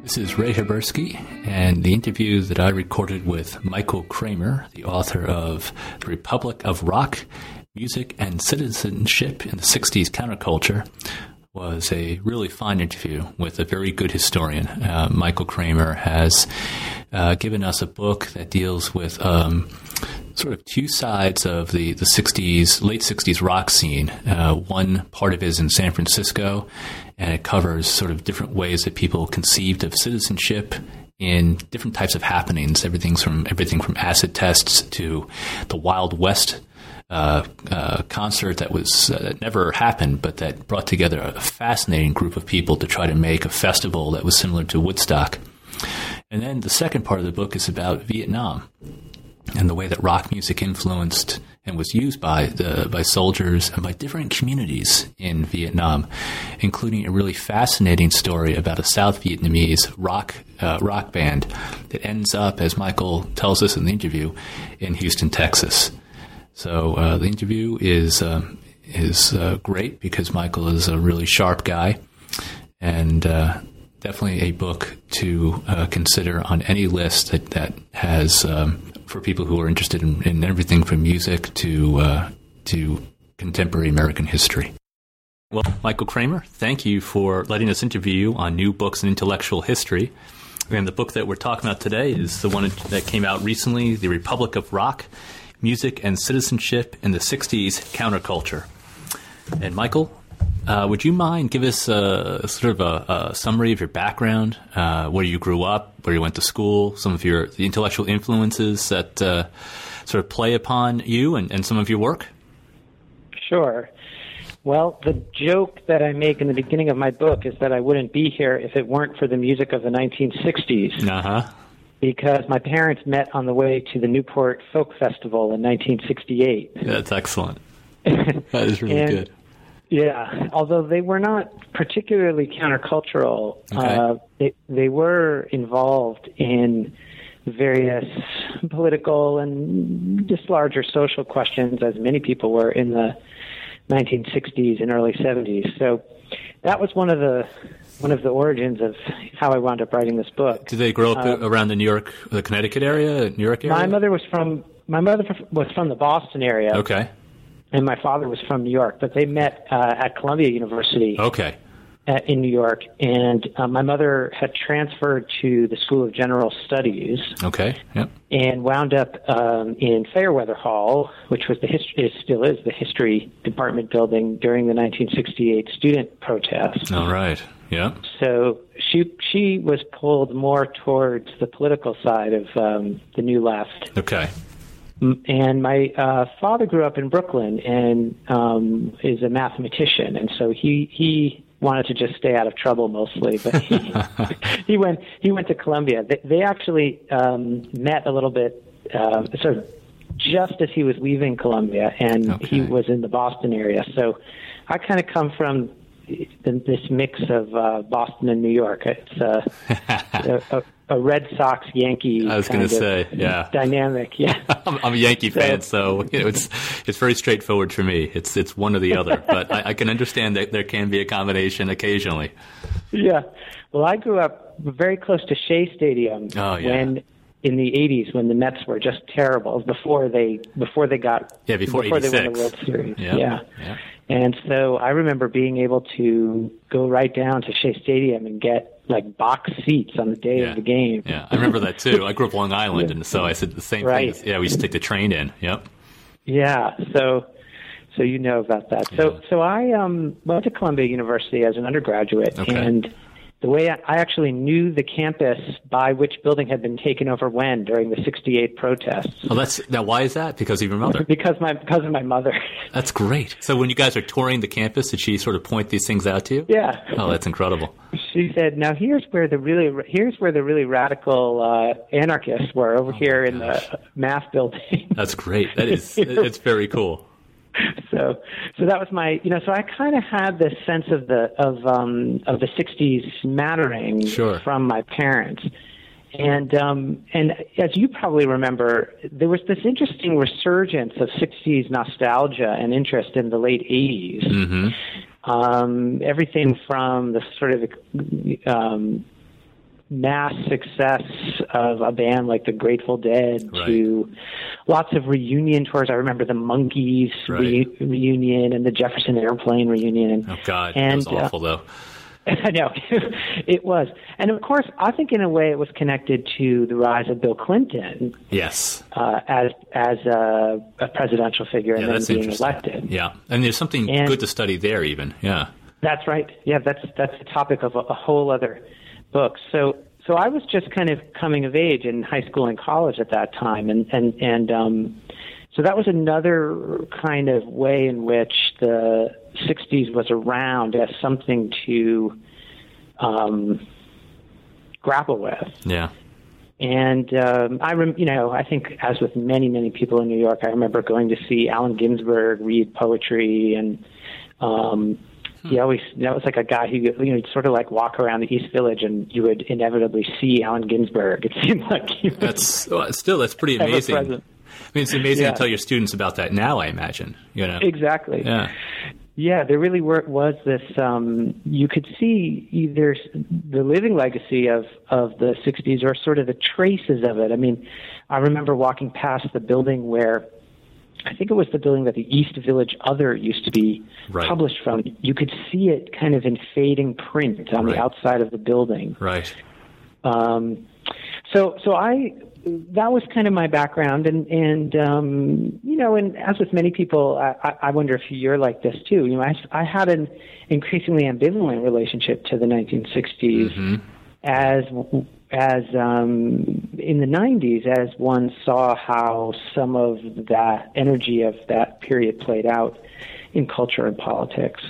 This is Ray Habersky, and the interview that I recorded with Michael Kramer, the author of The Republic of Rock, Music and Citizenship in the 60s Counterculture, was a really fine interview with a very good historian. Michael Kramer has given us a book that deals with sort of two sides of the 60s, late 60s rock scene. One part of it is in San Francisco, and it covers sort of different ways that people conceived of citizenship in different types of happenings. Everything from acid tests to the Wild West concert that never happened, but that brought together a fascinating group of people to try to make a festival that was similar to Woodstock. And then the second part of the book is about Vietnam and the way that rock music influenced and was used by soldiers and by different communities in Vietnam, including a really fascinating story about a South Vietnamese rock band that ends up, as Michael tells us in the interview, in Houston, Texas. So the interview is great because Michael is a really sharp guy, and definitely a book to consider on any list that has for people who are interested in everything from music to contemporary American history. Well, Michael Kramer, thank you for letting us interview you on new books in intellectual history. And the book that we're talking about today is the one that came out recently, The Republic of Rock, Music and Citizenship in the 60s Counterculture. And Michael, would you mind give us a summary of your background, where you grew up, where you went to school, some of the intellectual influences that sort of play upon you and some of your work? Sure. Well, the joke that I make in the beginning of my book is that I wouldn't be here if it weren't for the music of the 1960s. Uh-huh. Because my parents met on the way to the Newport Folk Festival in 1968. That's excellent. That is really good. Yeah, although they were not particularly countercultural, okay. They were involved in various political and just larger social questions, as many people were in the 1960s and early 70s. So that was one of the origins of how I wound up writing this book. Did they grow up around the Connecticut area, New York area? My mother was from the Boston area. Okay. And my father was from New York, but they met at Columbia University. Okay. In New York, and my mother had transferred to the School of General Studies. Okay. Yep. And wound up in Fairweather Hall, which was still is the history department building during the 1968 student protests. All right. Yeah. So she was pulled more towards the political side of the New Left. Okay. And my father grew up in Brooklyn and is a mathematician, and so he wanted to just stay out of trouble mostly. But he went to Columbia. They actually met a little bit sort of just as he was leaving Columbia, and okay. he was in the Boston area. So I kind of come from this mix of Boston and New York. It's a Red Sox Yankee. I was going to say, yeah, dynamic. Yeah, I'm a Yankee fan, so it's very straightforward for me. It's one or the other, but I can understand that there can be a combination occasionally. Yeah, well, I grew up very close to Shea Stadium when in the 80s when the Mets were just terrible before they got before they won the World Series. Yeah. And so I remember being able to go right down to Shea Stadium and get like box seats on the day of the game. Yeah, I remember that too. I grew up Long Island, and so I said the same thing. Yeah, we used to take the train in. Yep. Yeah, so you know about that. So I went to Columbia University as an undergraduate, and the way I actually knew the campus by which building had been taken over when during the 68 protests. Well, now why is that? Because of your mother? Because of my mother. That's great. So when you guys are touring the campus, did she sort of point these things out to you? Yeah. Oh, that's incredible. She said, "Now here's where the really radical anarchists were over here in the math building." That's great. It's very cool. So that was my, so I kind of had this sense of the 60s mattering from my parents. And as you probably remember, there was this interesting resurgence of 60s nostalgia and interest in the late 80s. Mm-hmm. Everything from the sort of mass success of a band like the Grateful Dead to lots of reunion tours. I remember the Monkees reunion and the Jefferson Airplane reunion. Oh, God. And, that was awful, though. I know. It was. And, of course, I think in a way it was connected to the rise of Bill Clinton. Yes. As a presidential figure and then being elected. Yeah. And there's something good to study there even. Yeah. That's right. Yeah, that's the topic of a whole other book. So I was just kind of coming of age in high school and college at that time. And so that was another kind of way in which the 60s was around as something to grapple with. Yeah. And I think as with many, many people in New York, I remember going to see Allen Ginsberg read poetry, and that was like a guy who, you'd sort of like walk around the East Village and you would inevitably see Allen Ginsberg. It seemed like that's pretty amazing. I mean, it's amazing to tell your students about that now, I imagine. Exactly. Yeah. Yeah, there really was this, you could see either the living legacy of the 60s or sort of the traces of it. I mean, I remember walking past the building where, I think it was the building that the East Village Other used to be published from. You could see it kind of in fading print on the outside of the building. Right. That was kind of my background, and as with many people, I wonder if you're like this too. I had an increasingly ambivalent relationship to the 1960s, as in the 90s, as one saw how some of that energy of that period played out in culture and politics,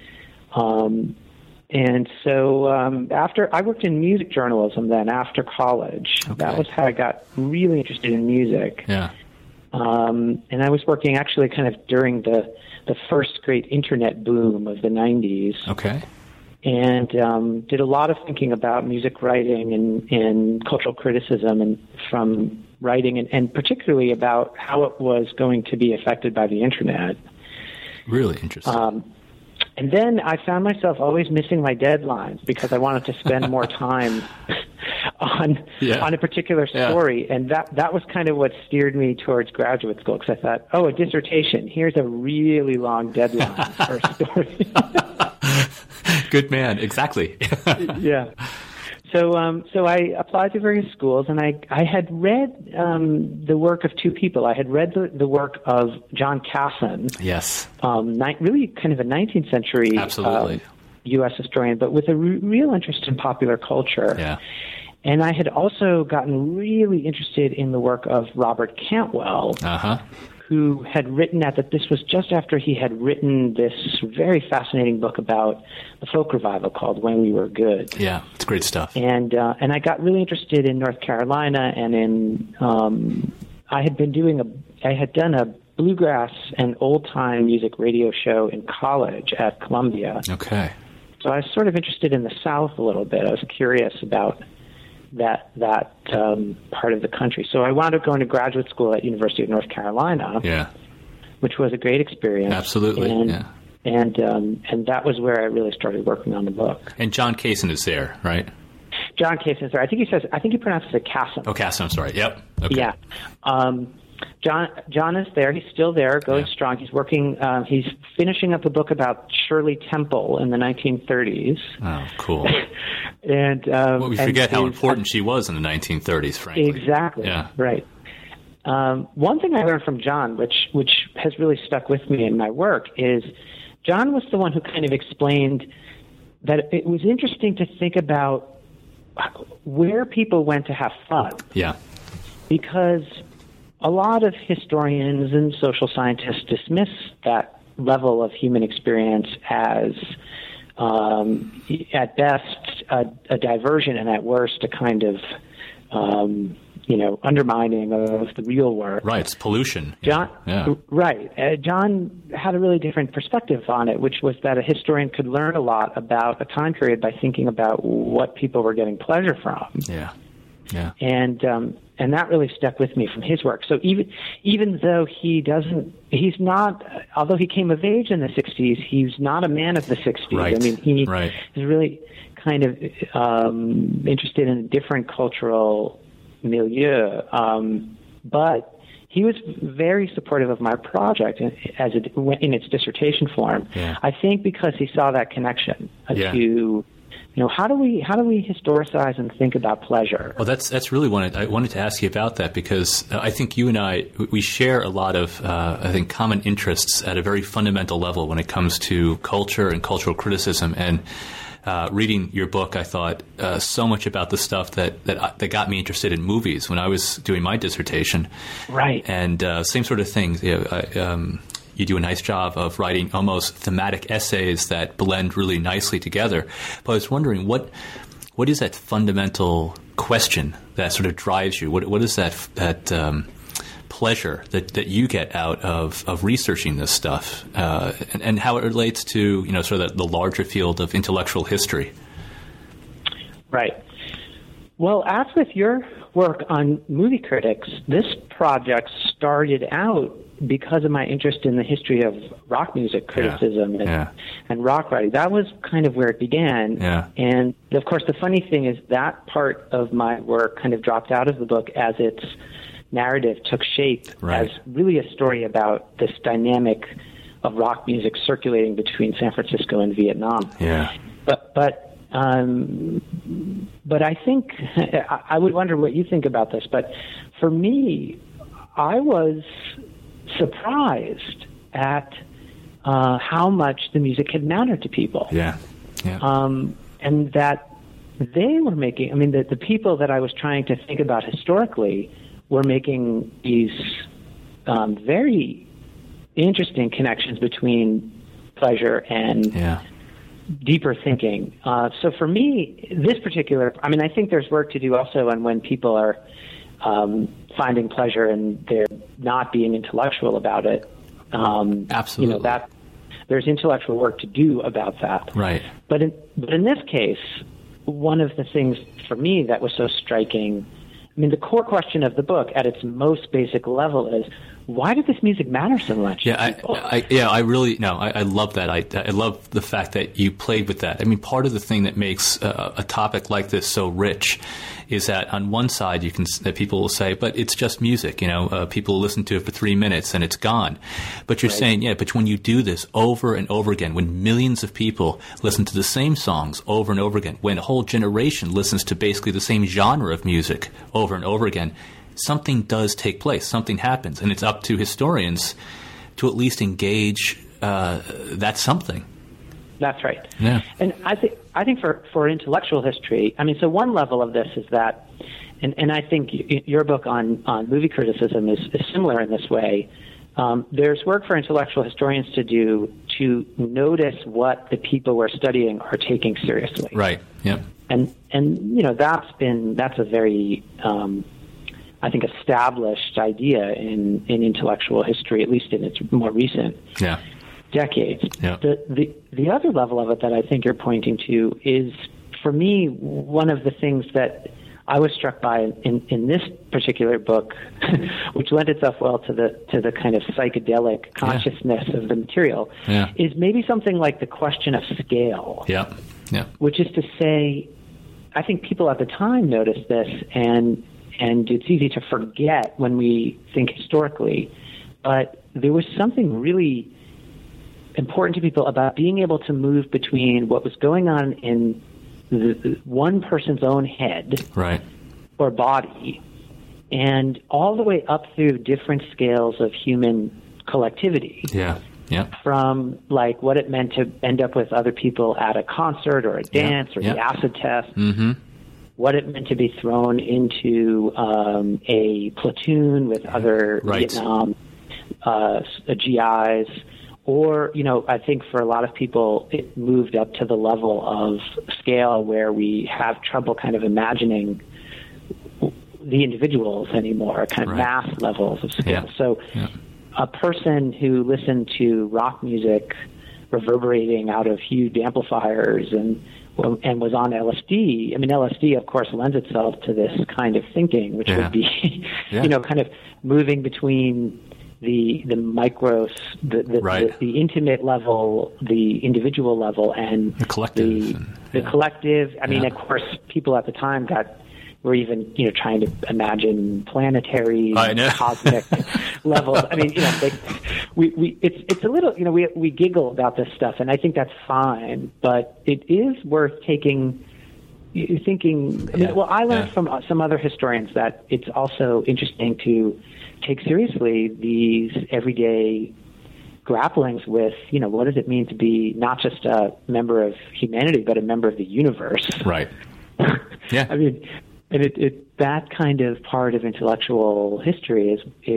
and so after I worked in music journalism then after college. Okay. That was how I got really interested in music. Yeah. And I was working actually kind of during the first great internet boom of the 90s. Okay. And did a lot of thinking about music writing and cultural criticism and from writing and particularly about how it was going to be affected by the internet. Really interesting. And then I found myself always missing my deadlines because I wanted to spend more time on a particular story. Yeah. And that was kind of what steered me towards graduate school, because I thought, a dissertation, here's a really long deadline for a story. Good man, exactly. Yeah. So I applied to various schools, and I had read the work of two people. I had read the work of John Kasson. Yes. Really kind of a 19th century U.S. historian, but with a real interest in popular culture. Yeah. And I had also gotten really interested in the work of Robert Cantwell, who had written that this was just after he had written this very fascinating book about the folk revival called When We Were Good. Yeah, it's great stuff. And I got really interested in North Carolina, and in I had done a bluegrass and old time music radio show in college at Columbia. Okay. So I was sort of interested in the South a little bit. I was curious about that part of the country. So I wound up going to graduate school at University of North Carolina. Yeah. Which was a great experience. Absolutely. And that was where I really started working on the book. And John Kasson is there, right? John Kasson is there. I think he pronounces it Kasson. Oh, Kasson, I'm sorry. Yep. Okay. Yeah. John is there. He's still there, going strong. He's working. He's finishing up a book about Shirley Temple in the 1930s. Oh, cool. And we forget how important she was in the 1930s, frankly. Exactly. Yeah. Right. One thing I learned from John, which has really stuck with me in my work, is John was the one who kind of explained that it was interesting to think about where people went to have fun. Yeah. Because a lot of historians and social scientists dismiss that level of human experience as, at best, a diversion, and at worst, a kind of, undermining of the real work. Right, it's pollution. Right. John had a really different perspective on it, which was that a historian could learn a lot about a time period by thinking about what people were getting pleasure from. Yeah. Yeah. And that really stuck with me from his work. So even though although he came of age in the 60s, he's not a man of the 60s. Right. I mean, he is really kind of interested in a different cultural milieu, but he was very supportive of my project in its dissertation form. Yeah. I think because he saw that connection to, how do we historicize and think about pleasure? Well, that's really I wanted to ask you about that, because I think you and we share a lot of I think common interests at a very fundamental level when it comes to culture and cultural criticism. And reading your book, I thought so much about the stuff that got me interested in movies when I was doing my dissertation. Right. And same sort of things. You do a nice job of writing almost thematic essays that blend really nicely together. But I was wondering, what is that fundamental question that sort of drives you? What is that pleasure that you get out of researching this stuff, and how it relates to sort of the larger field of intellectual history? Right. Well, as with your work on movie critics, this project started out because of my interest in the history of rock music criticism and rock writing. That was kind of where it began. Yeah. And, of course, the funny thing is that part of my work kind of dropped out of the book as its narrative took shape as really a story about this dynamic of rock music circulating between San Francisco and Vietnam. Yeah. But I think I would wonder what you think about this. But for me, I was surprised at how much the music had mattered to people. Yeah. And that they were making. I mean, the people that I was trying to think about historically were making these very interesting connections between pleasure and deeper thinking. So for me, this particular, I think there's work to do also on when people are finding pleasure and they're not being intellectual about it. Absolutely. That there's intellectual work to do about that. Right. But in this case, one of the things for me that was so striking, the core question of the book at its most basic level is, why did this music matter so much? I love that. I love the fact that you played with that. Part of the thing that makes a topic like this so rich is that on one side that people will say, but it's just music. People listen to it for 3 minutes and it's gone. But you're saying, but when you do this over and over again, when millions of people listen to the same songs over and over again, when a whole generation listens to basically the same genre of music over and over again, something does take place, something happens, and it's up to historians to at least engage that something. That's right. Yeah. And I think for intellectual history, so one level of this is that, and I think your book on movie criticism is similar in this way. There's work for intellectual historians to do to notice what the people we're studying are taking seriously. Right. Yeah. And that's a very I think established idea in intellectual history, at least in its more recent decades. Yeah. The other level of it that I think you're pointing to is, for me, one of the things that I was struck by in this particular book, which lent itself well to the kind of psychedelic consciousness of the material, is maybe something like the question of scale. Yeah. Yeah. Which is to say, I think people at the time noticed this, and it's easy to forget when we think historically, but there was something really important to people about being able to move between what was going on in one person's own head or body and all the way up through different scales of human collectivity. Yeah. Yeah. From like what it meant to end up with other people at a concert or a dance or the acid test. Mm-hmm. What it meant to be thrown into a platoon with other Vietnam GIs, or I think for a lot of people it moved up to the level of scale where we have trouble kind of imagining the individuals anymore, kind of mass levels of scale. Yeah. So a person who listened to rock music reverberating out of huge amplifiers and was on LSD. LSD, of course, lends itself to this kind of thinking, which would be, kind of moving between, the micros, the intimate level, the individual level, and the collective. The collective. I mean, of course, people at the time were even trying to imagine planetary, cosmic levels. I mean, it's a little we giggle about this stuff, and I think that's fine, but it is worth thinking. I learned from some other historians that it's also interesting to take seriously these everyday grapplings with, what does it mean to be not just a member of humanity, but a member of the universe. Right. Yeah. I mean, and that kind of part of intellectual history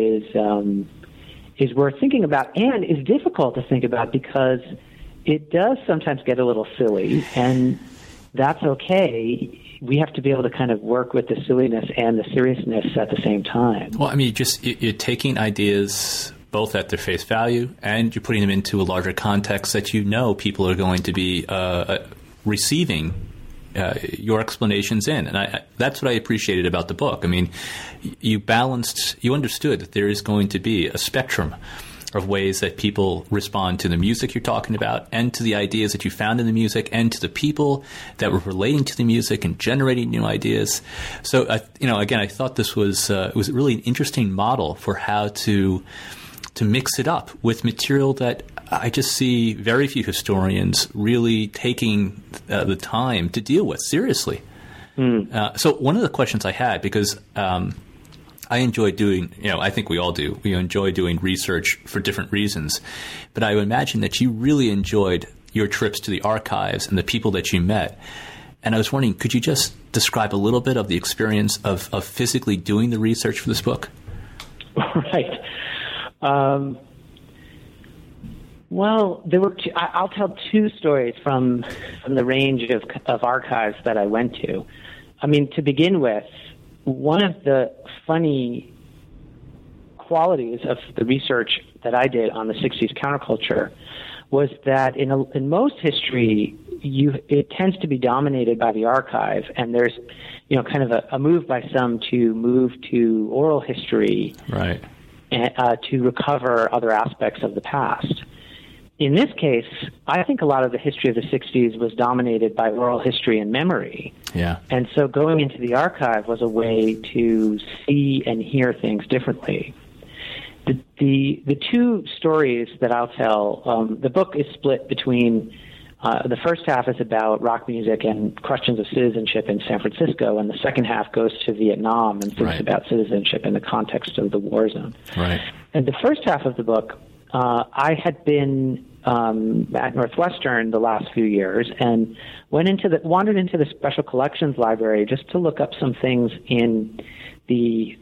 is worth thinking about, and is difficult to think about because it does sometimes get a little silly, and that's okay. We have to be able to kind of work with the silliness and the seriousness at the same time. Well, I mean, you're taking ideas both at their face value, and you're putting them into a larger context that people are going to be receiving your explanations in. And that's what I appreciated about the book. I mean, you understood that there is going to be a spectrum of ways that people respond to the music you're talking about, and to the ideas that you found in the music, and to the people that were relating to the music and generating new ideas. So, again, I thought this was really an interesting model for how to mix it up with material that I just see very few historians really taking the time to deal with seriously. So one of the questions I had, because I enjoy doing, I think we all do. We enjoy doing research for different reasons. But I would imagine that you really enjoyed your trips to the archives and the people that you met. And I was wondering, could you just describe a little bit of the experience of physically doing the research for this book? Right. Well, there were I'll tell two stories from the range of archives that I went to. I mean, to begin with, one of the funny qualities of the research that I did on the 60s counterculture was that in most history, it tends to be dominated by the archive, and there's kind of a move by some to move to oral history, right, to recover other aspects of the past. In this case, I think a lot of the history of the 60s was dominated by oral history and memory. Yeah. And so going into the archive was a way to see and hear things differently. The two stories that I'll tell, the book is split between, the first half is about rock music and questions of citizenship in San Francisco, and the second half goes to Vietnam and thinks about citizenship in the context of the war zone. Right. And the first half of the book, I had been at Northwestern the last few years and wandered into the Special Collections Library just to look up some things in the.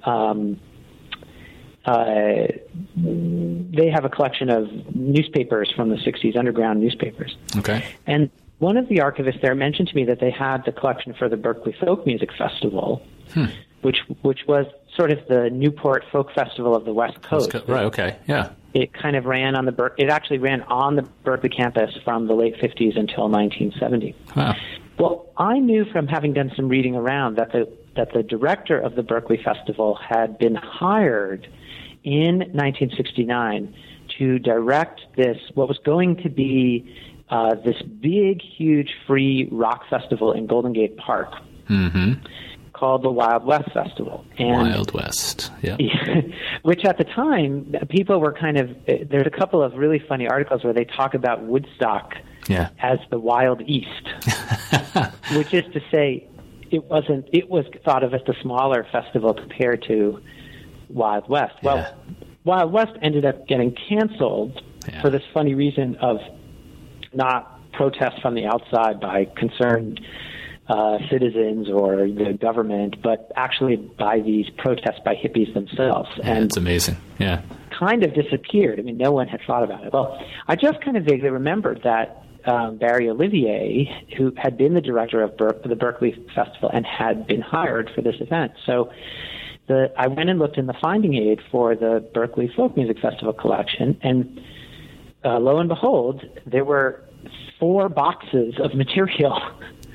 They have a collection of newspapers from the 60s, underground newspapers. Okay. And one of the archivists there mentioned to me that they had the collection for the Berkeley Folk Music Festival, which was sort of the Newport Folk Festival of the West Coast. Right. Okay. Yeah. It kind of ran on it actually ran on the Berkeley campus from the late 50s until 1970. Wow. Well, I knew from having done some reading around that the director of the Berkeley Festival had been hired in 1969 to direct what was going to be this big, huge free rock festival in Golden Gate Park. Mm-hmm. Called the Wild West Festival. And, Wild West, yeah. Which at the time, people were there's a couple of really funny articles where they talk about Woodstock as the Wild East, which is to say it was thought of as the smaller festival compared to Wild West. Well, Wild West ended up getting canceled for this funny reason of not protests from the outside by concerned citizens or the government, but actually by these protests by hippies themselves. And it's amazing. Yeah. Kind of disappeared. I mean, no one had thought about it. Well, I just kind of vaguely remembered that Barry Olivier, who had been the director of the Berkeley Festival and had been hired for this event. So I went and looked in the finding aid for the Berkeley Folk Music Festival collection, and lo and behold, there were 4 boxes of material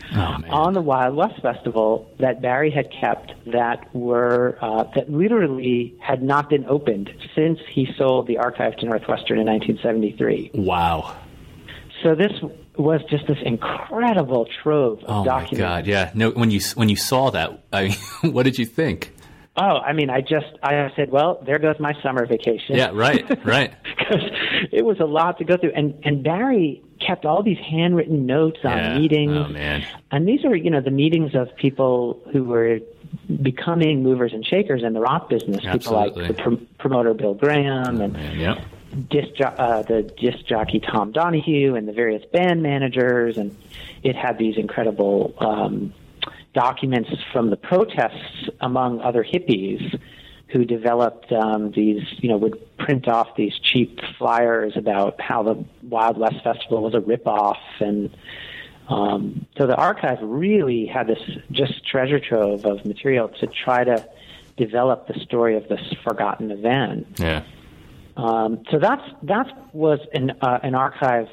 on the Wild West Festival that Barry had kept that were that literally had not been opened since he sold the archive to Northwestern in 1973. Wow. So this was just this incredible trove of documents. Oh, my God, yeah. No, when you saw that, what did you think? Oh, I mean, I said, well, there goes my summer vacation. Yeah, right. Because it was a lot to go through. And Barry kept all these handwritten notes on meetings. Oh, man. And these are, the meetings of people who were becoming movers and shakers in the rock business. Absolutely. People like the promoter Bill Graham and the disc jockey Tom Donahue and the various band managers. And it had these incredible documents from the protests among other hippies who developed these, would print off these cheap flyers about how the Wild West Festival was a ripoff. And so the archive really had this just treasure trove of material to try to develop the story of this forgotten event. Yeah. So that was an archive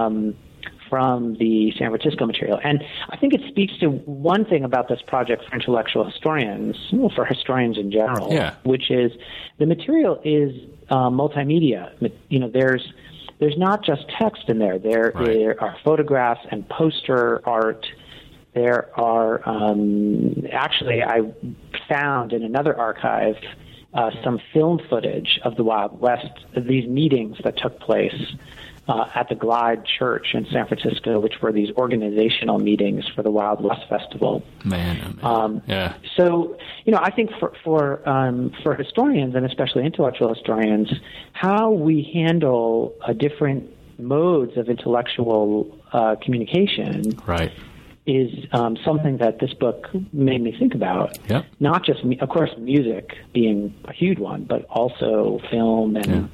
from the San Francisco material. And I think it speaks to one thing about this project for intellectual historians, for historians in general, which is the material is multimedia. There's not just text in there. There are photographs and poster art. There are, actually, I found in another archive some film footage of the Wild West, these meetings that took place at the Glide Church in San Francisco, which were these organizational meetings for the Wild West Festival. Man. So, I think for historians, and especially intellectual historians, how we handle different modes of intellectual communication is something that this book made me think about. Yep. Not just, of course, music being a huge one, but also film and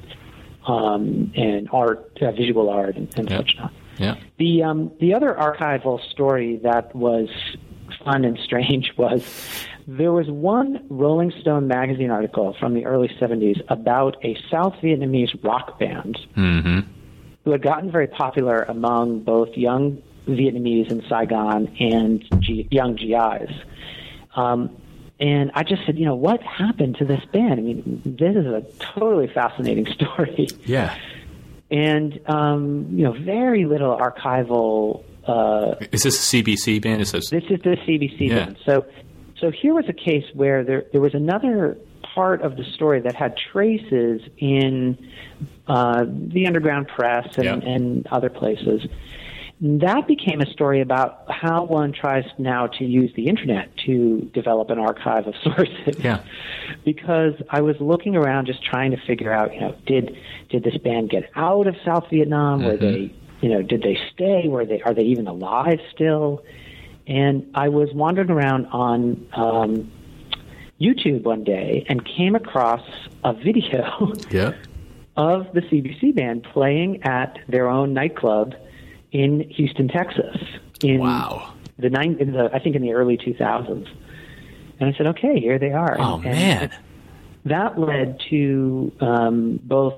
art, visual art, and such not. Yeah. The other archival story that was fun and strange was there was one Rolling Stone magazine article from the early 70s about a South Vietnamese rock band who had gotten very popular among both young Vietnamese in Saigon and young GIs. And I just said, what happened to this band? I mean, this is a totally fascinating story. Yeah. And, very little archival. Is this a CBC band? This is the CBC band. So here was a case where there was another part of the story that had traces in the underground press and other places. That became a story about how one tries now to use the internet to develop an archive of sources. Yeah. Because I was looking around just trying to figure out, did this band get out of South Vietnam? Were they, did they stay? Are they even alive still? And I was wandering around on YouTube one day and came across a video of the CBC band playing at their own nightclub in Houston, Texas, I think in the early 2000s. And I said, okay, here they are. Oh, man. That led to both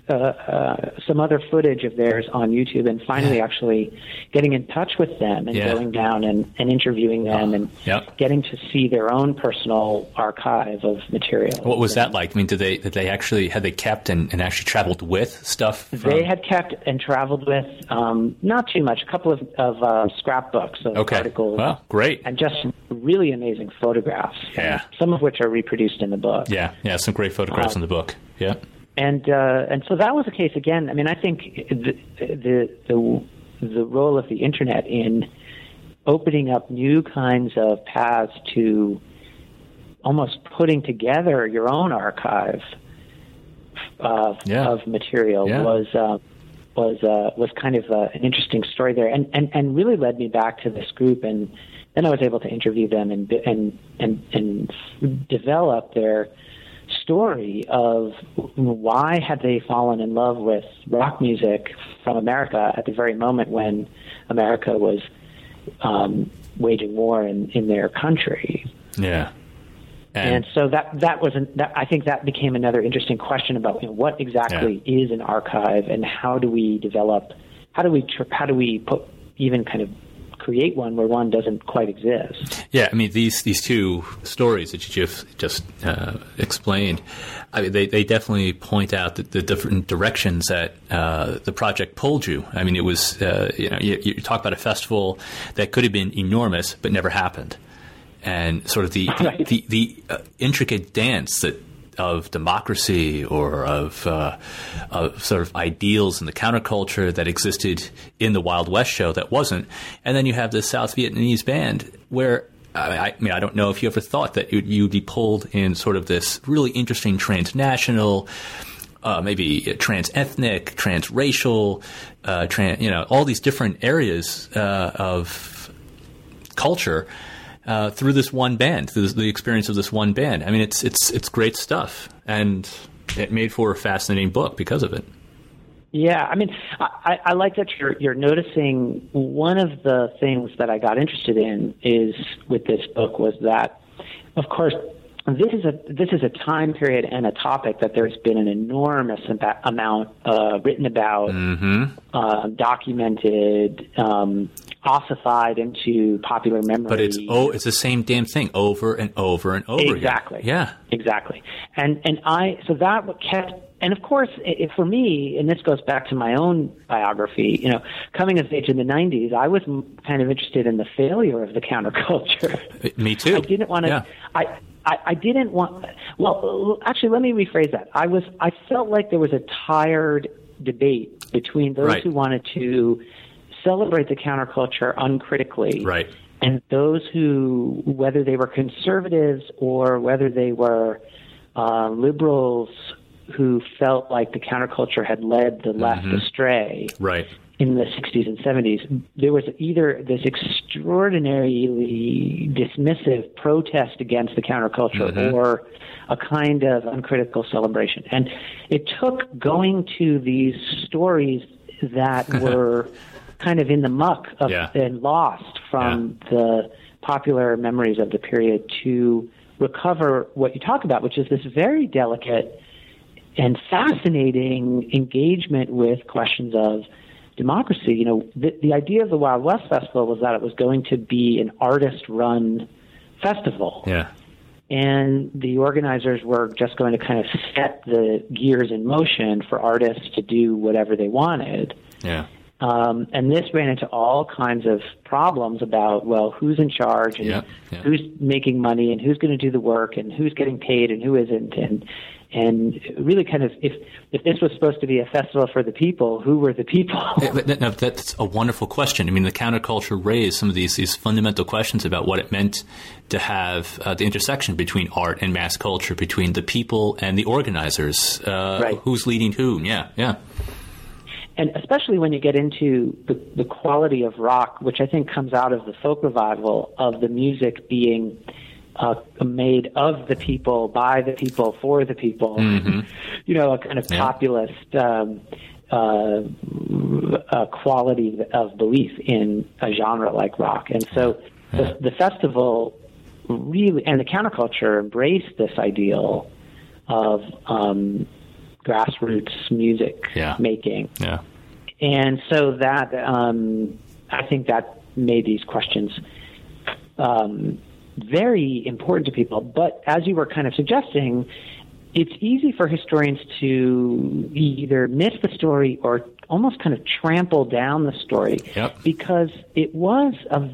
some other footage of theirs on YouTube and finally actually getting in touch with them and going down and interviewing them and getting to see their own personal archive of material. What was that like? I mean, had they kept and actually traveled with stuff? They had kept and traveled with, not too much, a couple of scrapbooks of articles. Well, great. And just really amazing photographs. Yeah. Some of which are reproduced in the book. Yeah, some great photographs in the book. Yeah. And so that was the case again. I mean, I think the role of the internet in opening up new kinds of paths to almost putting together your own archive of material was kind of an interesting story there, and really led me back to this group. And then I was able to interview them and develop their story of why had they fallen in love with rock music from America at the very moment when America was waging war in their country. Yeah. And so I think that became another interesting question about what exactly is an archive and how do we develop, how do we even kind of create one where one doesn't quite exist. Yeah, I mean, these two stories that you just explained, I mean, they definitely point out the different directions that the project pulled you. I mean, it was, you talk about a festival that could have been enormous but never happened. And sort of the intricate dance of democracy or of sort of ideals in the counterculture that existed in the Wild West show that wasn't. And then you have this South Vietnamese band where, I mean, I don't know if you ever thought that you'd be pulled in sort of this really interesting transnational, maybe trans-ethnic, transracial, all these different areas of culture through this one band, through the experience of this one band. I mean, it's great stuff, and it made for a fascinating book because of it. Yeah, I mean, I like that you're noticing. One of the things that I got interested in is with this book was that, of course, this is a time period and a topic that there's been an enormous amount written about, documented, ossified into popular memory. But it's the same damn thing over and over and over exactly. again. Yeah, exactly. So that what kept. And of course, for me, and this goes back to my own biography, coming of age in the 90s, I was kind of interested in the failure of the counterculture. Me too. I didn't want to. Yeah. I didn't want. Well, actually, let me rephrase that. I felt like there was a tired debate between those who wanted to celebrate the counterculture uncritically, and those who, whether they were conservatives or whether they were liberals, who felt like the counterculture had led the left astray. In the 60s and 70s, there was either this extraordinarily dismissive protest against the counterculture or a kind of uncritical celebration. And it took going to these stories that were kind of in the muck of, and lost from the popular memories of the period to recover what you talk about, which is this very delicate and fascinating engagement with questions of democracy. The idea of the Wild West Festival was that it was going to be an artist-run festival. Yeah. And the organizers were just going to kind of set the gears in motion for artists to do whatever they wanted. Yeah. And this ran into all kinds of problems about, well, who's in charge and who's making money and who's going to do the work and who's getting paid and who isn't. And really kind of, if this was supposed to be a festival for the people, who were the people? No, that's a wonderful question. I mean, the counterculture raised some of these fundamental questions about what it meant to have the intersection between art and mass culture, between the people and the organizers. Who's leading whom? Yeah. And especially when you get into the quality of rock, which I think comes out of the folk revival of the music being made of the people, by the people, for the people, a kind of populist quality of belief in a genre like rock. And so the festival really, and the counterculture embraced this ideal of grassroots music making. Yeah. And so that, I think that made these questions very important to people. But as you were kind of suggesting, it's easy for historians to either miss the story or almost kind of trample down the story because it was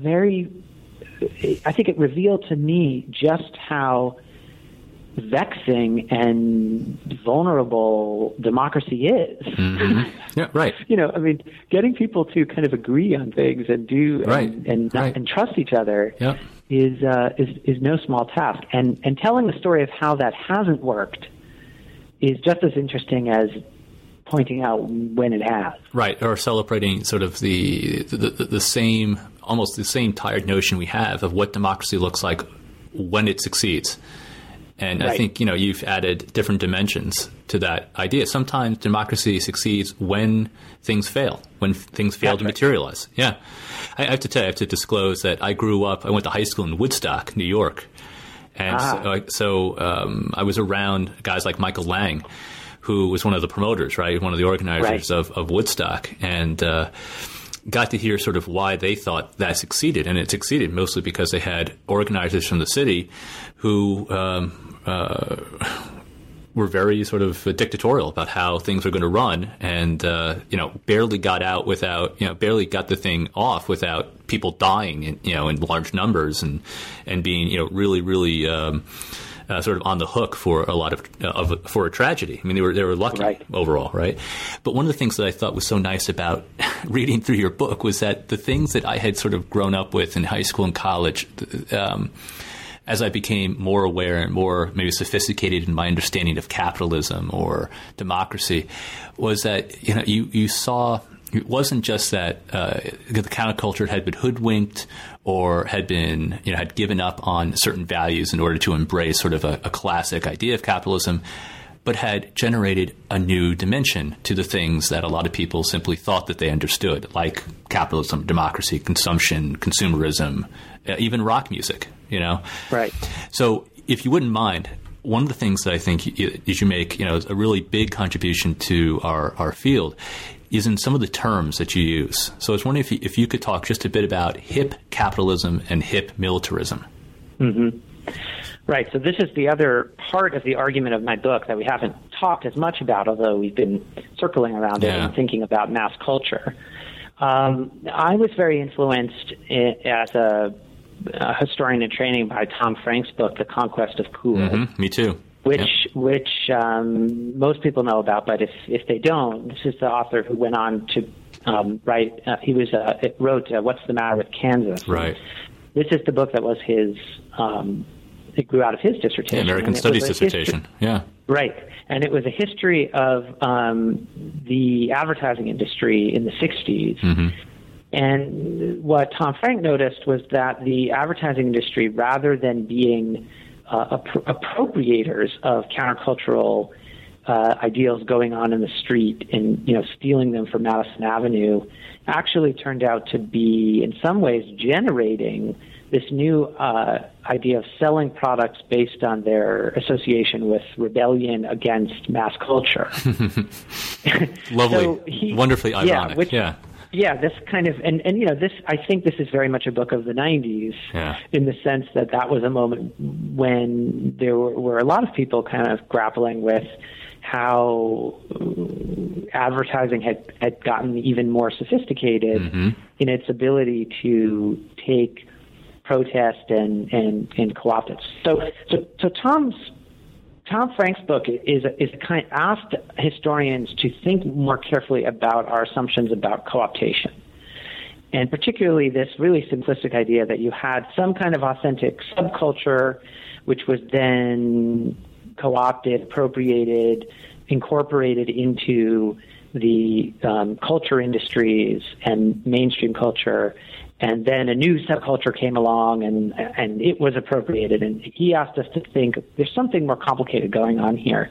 I think it revealed to me just how vexing and vulnerable democracy is. Yeah, right. I mean, getting people to kind of agree on things and do and trust each other is no small task. And telling the story of how that hasn't worked is just as interesting as pointing out when it has. Right, or celebrating sort of the same, almost the same tired notion we have of what democracy looks like when it succeeds. And I think, you've added different dimensions to that idea. Sometimes democracy succeeds when things fail, when things fail to materialize. Yeah. I have to tell you, I have to disclose that I went to high school in Woodstock, New York. And so I was around guys like Michael Lang, who was one of the promoters, right? One of the organizers of Woodstock. And got to hear sort of why they thought that succeeded. And it succeeded mostly because they had organizers from the city who were very sort of dictatorial about how things were going to run, and barely got the thing off without people dying in large numbers and being really sort of on the hook for a lot for a tragedy. I mean, they were lucky overall, right? But one of the things that I thought was so nice about reading through your book was that the things that I had sort of grown up with in high school and college, as I became more aware and more maybe sophisticated in my understanding of capitalism or democracy, was that you saw it wasn't just that the counterculture had been hoodwinked or had given up on certain values in order to embrace sort of a classic idea of capitalism, but had generated a new dimension to the things that a lot of people simply thought that they understood, like capitalism, democracy, consumption, consumerism, even rock music, Right. So if you wouldn't mind, one of the things that I think you make, a really big contribution to our field is in some of the terms that you use. So I was wondering if you could talk just a bit about hip capitalism and hip militarism. Mm-hmm. Right. So this is the other part of the argument of my book that we haven't talked as much about, although we've been circling around it and thinking about mass culture. I was very influenced as a historian in training by Tom Frank's book, The Conquest of Cool. Mm-hmm. Me too. Which most people know about, but if they don't, this is the author who went on to write. Wrote "What's the Matter with Kansas?" Right. This is the book that was his. It grew out of his dissertation, American Studies dissertation. Yeah. Right, and it was a history of the advertising industry in the '60s. Mm-hmm. And what Tom Frank noticed was that the advertising industry, rather than being appropriators of countercultural ideals going on in the street and stealing them from Madison Avenue, actually turned out to be in some ways generating this new idea of selling products based on their association with rebellion against mass culture. Lovely, wonderfly ironic. Yeah, this kind of, and this, I think this is very much a book of the 90s in the sense that was a moment when there were a lot of people kind of grappling with how advertising had gotten even more sophisticated in its ability to take protest and co-opt it. So Tom Frank's book is asked historians to think more carefully about our assumptions about co-optation, and particularly this really simplistic idea that you had some kind of authentic subculture, which was then co-opted, appropriated, incorporated into the culture industries and mainstream culture. And then a new subculture came along, and it was appropriated. And he asked us to think there's something more complicated going on here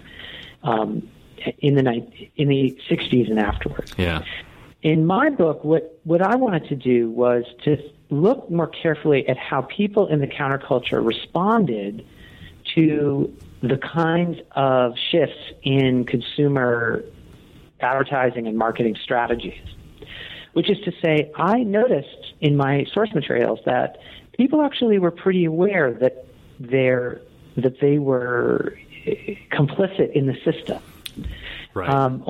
in the 60s and afterwards. Yeah. In my book, what I wanted to do was to look more carefully at how people in the counterculture responded to the kinds of shifts in consumer advertising and marketing strategies. Which is to say, I noticed in my source materials that people actually were pretty aware that they were complicit in the system. Right.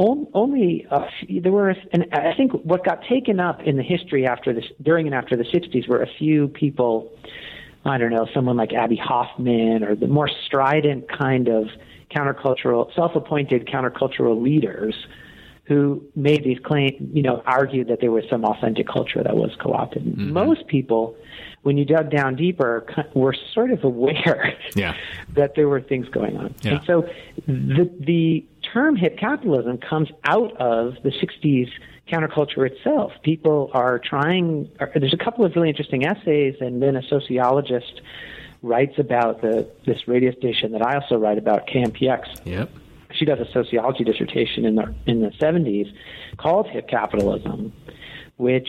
There were, and I think what got taken up in the history during and after the 60s were a few people. I don't know, someone like Abby Hoffman, or the more strident kind of self-appointed countercultural leaders who made these claims, argued that there was some authentic culture that was co-opted. Mm-hmm. Most people, when you dug down deeper, were sort of aware that there were things going on. Yeah. And so the term hip capitalism comes out of the 60s counterculture itself. People are there's a couple of really interesting essays, and then a sociologist writes about this radio station that I also write about, KMPX. Yep. She does a sociology dissertation in the 70s called Hip Capitalism, which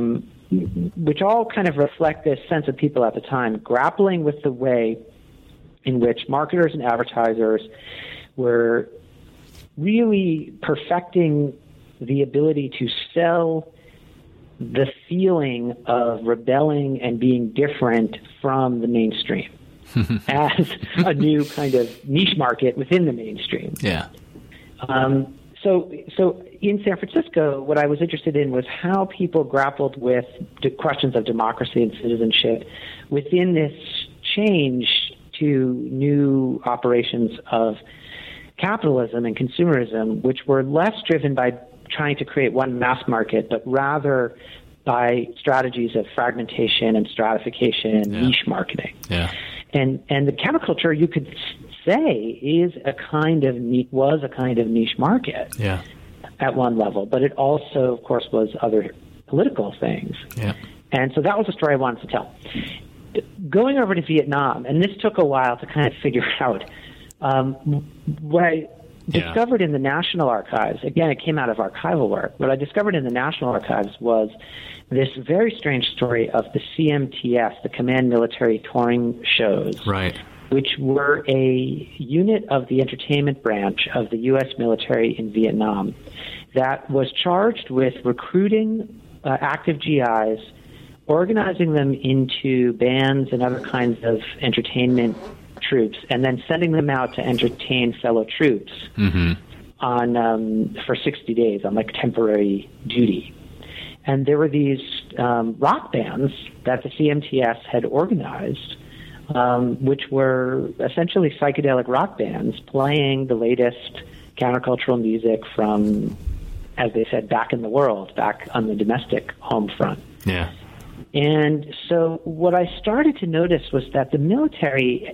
all kind of reflect this sense of people at the time grappling with the way in which marketers and advertisers were really perfecting the ability to sell the feeling of rebelling and being different from the mainstream as a new kind of niche market within the mainstream. Yeah. So in San Francisco, what I was interested in was how people grappled with the questions of democracy and citizenship within this change to new operations of capitalism and consumerism, which were less driven by trying to create one mass market, but rather by strategies of fragmentation and stratification and niche marketing. Yeah. And the counterculture, you could say, was a kind of niche market at one level, but it also, of course, was other political things. Yeah. And so that was the story I wanted to tell. Going over to Vietnam, and this took a while to kind of figure out, what I discovered in the National Archives, again, it came out of archival work, what I discovered in the National Archives was this very strange story of the CMTS, the Command Military Touring Shows, right, which were a unit of the entertainment branch of the U.S. military in Vietnam that was charged with recruiting active GIs, organizing them into bands and other kinds of entertainment troops, and then sending them out to entertain fellow troops on for 60 days on like temporary duty. And there were these rock bands that the CMTS had organized, which were essentially psychedelic rock bands playing the latest countercultural music from, as they said, back in the world, back on the domestic home front. Yeah. And so what I started to notice was that the military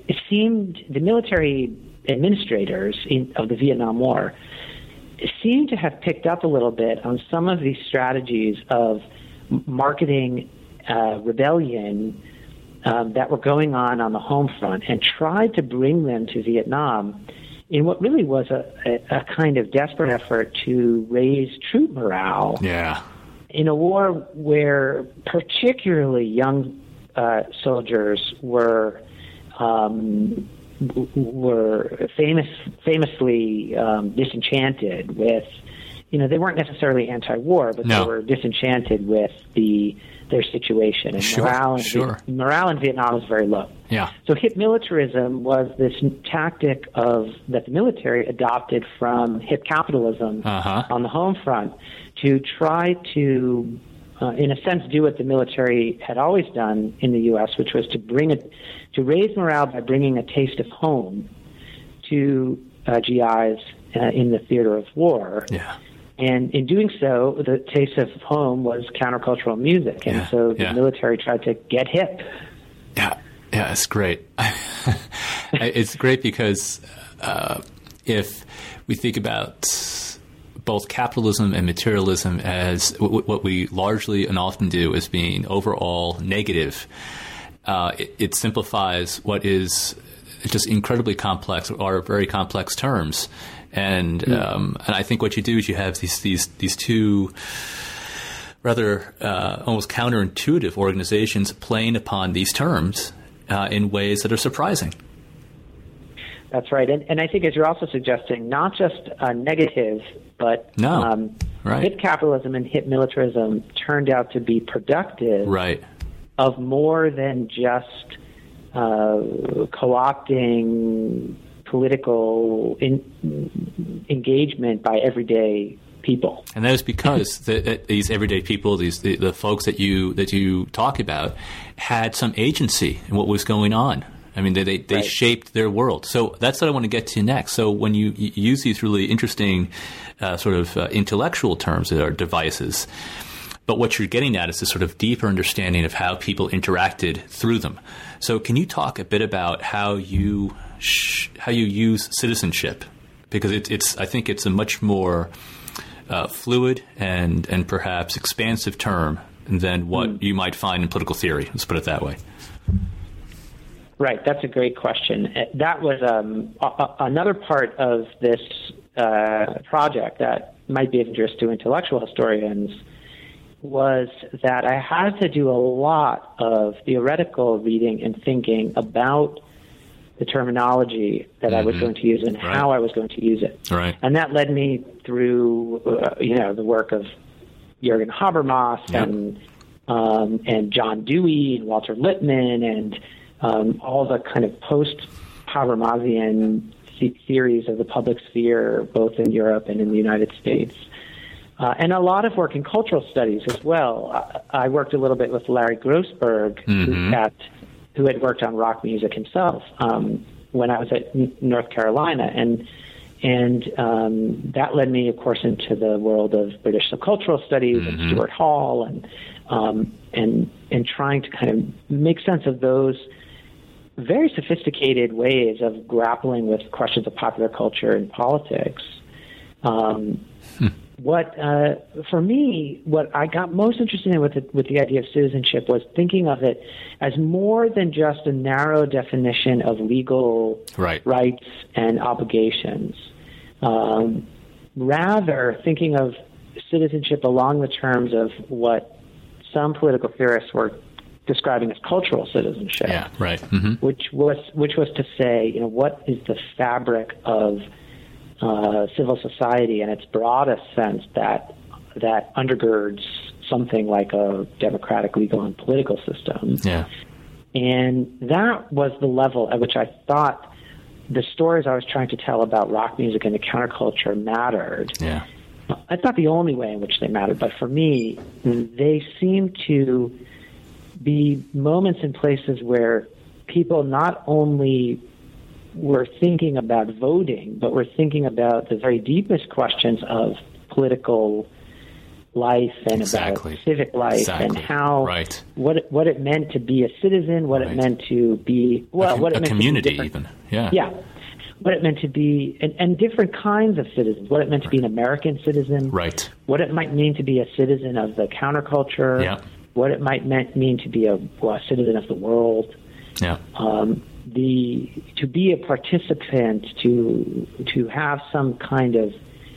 administrators of the Vietnam War seemed to have picked up a little bit on some of these strategies of marketing rebellion that were going on the home front, and tried to bring them to Vietnam in what really was a kind of desperate effort to raise troop morale. Yeah. In a war where particularly young soldiers were famously disenchanted with, they weren't necessarily anti-war, but they were disenchanted with their situation, and morale in Vietnam was very low. Yeah. So hip militarism was this tactic that the military adopted from hip capitalism on the home front to try to, in a sense, do what the military had always done in the U.S., which was to raise morale by bringing a taste of home to GIs in the theater of war. Yeah. And in doing so, the taste of home was countercultural music. And so the military tried to get hip. Yeah, it's great. It's great because if we think about both capitalism and materialism as what we largely and often do as being overall negative, it simplifies what is just incredibly complex, or very complex terms. And I think what you do is you have these two rather almost counterintuitive organizations playing upon these terms in ways that are surprising. That's right. And I think, as you're also suggesting, not just negative, but hip capitalism and hip militarism turned out to be productive of more than just co-opting political engagement by everyday people. And that is because these everyday people, the folks that you talk about, had some agency in what was going on. I mean, they shaped their world. So that's what I want to get to next. So when you use these really interesting intellectual terms that are devices, but what you're getting at is this sort of deeper understanding of how people interacted through them. So can you talk a bit about how you use citizenship? Because I think it's a much more fluid and perhaps expansive term than what you might find in political theory. Let's put it that way. Right, that's a great question. That was another part of this project that might be of interest to intellectual historians, was that I had to do a lot of theoretical reading and thinking about the terminology that I was going to use and how I was going to use it. Right. And that led me through, the work of Jürgen Habermas and John Dewey and Walter Lippmann and all the kind of post-Habermasian theories of the public sphere, both in Europe and in the United States. And a lot of work in cultural studies as well. I worked a little bit with Larry Grossberg, who had worked on rock music himself when I was at North Carolina, and that led me, of course, into the world of British subcultural studies and Stuart Hall, and trying to kind of make sense of those very sophisticated ways of grappling with questions of popular culture and politics. For me, what I got most interested in with the idea of citizenship was thinking of it as more than just a narrow definition of legal rights and obligations. Rather, thinking of citizenship along the terms of what some political theorists were describing as cultural citizenship. Yeah, right. Which was to say, what is the fabric of civil society in its broadest sense that undergirds something like a democratic, legal, and political system. Yeah. And that was the level at which I thought the stories I was trying to tell about rock music and the counterculture mattered. Yeah. It's not the only way in which they mattered, but for me, they seemed to be moments and places where people not only were thinking about voting, but were thinking about the very deepest questions of political life and about civic life and how what it meant to be a citizen, what it meant to be what it meant community to be even what it meant to be and different kinds of citizens, what it meant to be an American citizen, what it might mean to be a citizen of the counterculture, what it might mean to be a citizen of the world. To be a participant, to have some kind of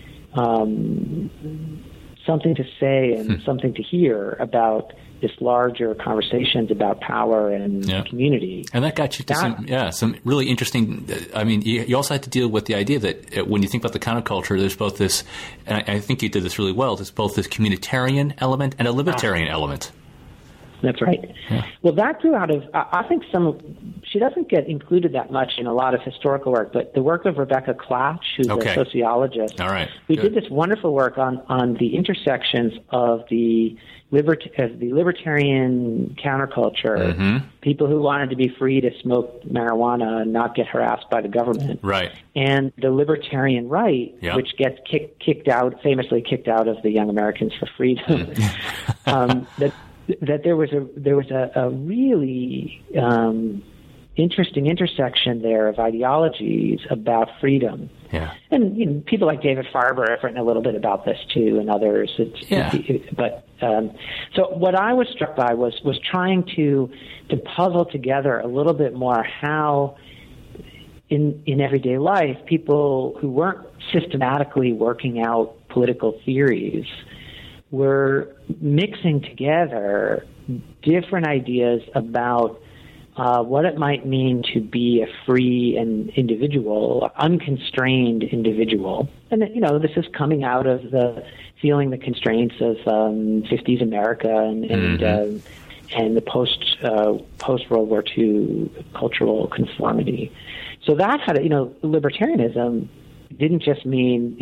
something to say and something to hear about this larger conversations about power and community. And that got you to some really interesting, you also had to deal with the idea that when you think about the counterculture, there's both this, and I think you did this really well, there's both this communitarian element and a libertarian element. That's right. Yeah. Well, that grew out of, I think she doesn't get included that much in a lot of historical work, but the work of Rebecca Klatch, who's a sociologist, who did this wonderful work on the intersections of the libertarian counterculture, people who wanted to be free to smoke marijuana and not get harassed by the government, and the libertarian right, which gets famously kicked out of the Young Americans for Freedom. That there was a really interesting intersection there of ideologies about freedom. Yeah. And people like David Farber have written a little bit about this too, and others. So what I was struck by was trying to puzzle together a little bit more how in everyday life people who weren't systematically working out political theories were mixing together different ideas about what it might mean to be a free and individual, unconstrained individual. And, this is coming out of feeling the constraints of 50s America and the post-World War II cultural conformity. So that had, libertarianism didn't just mean,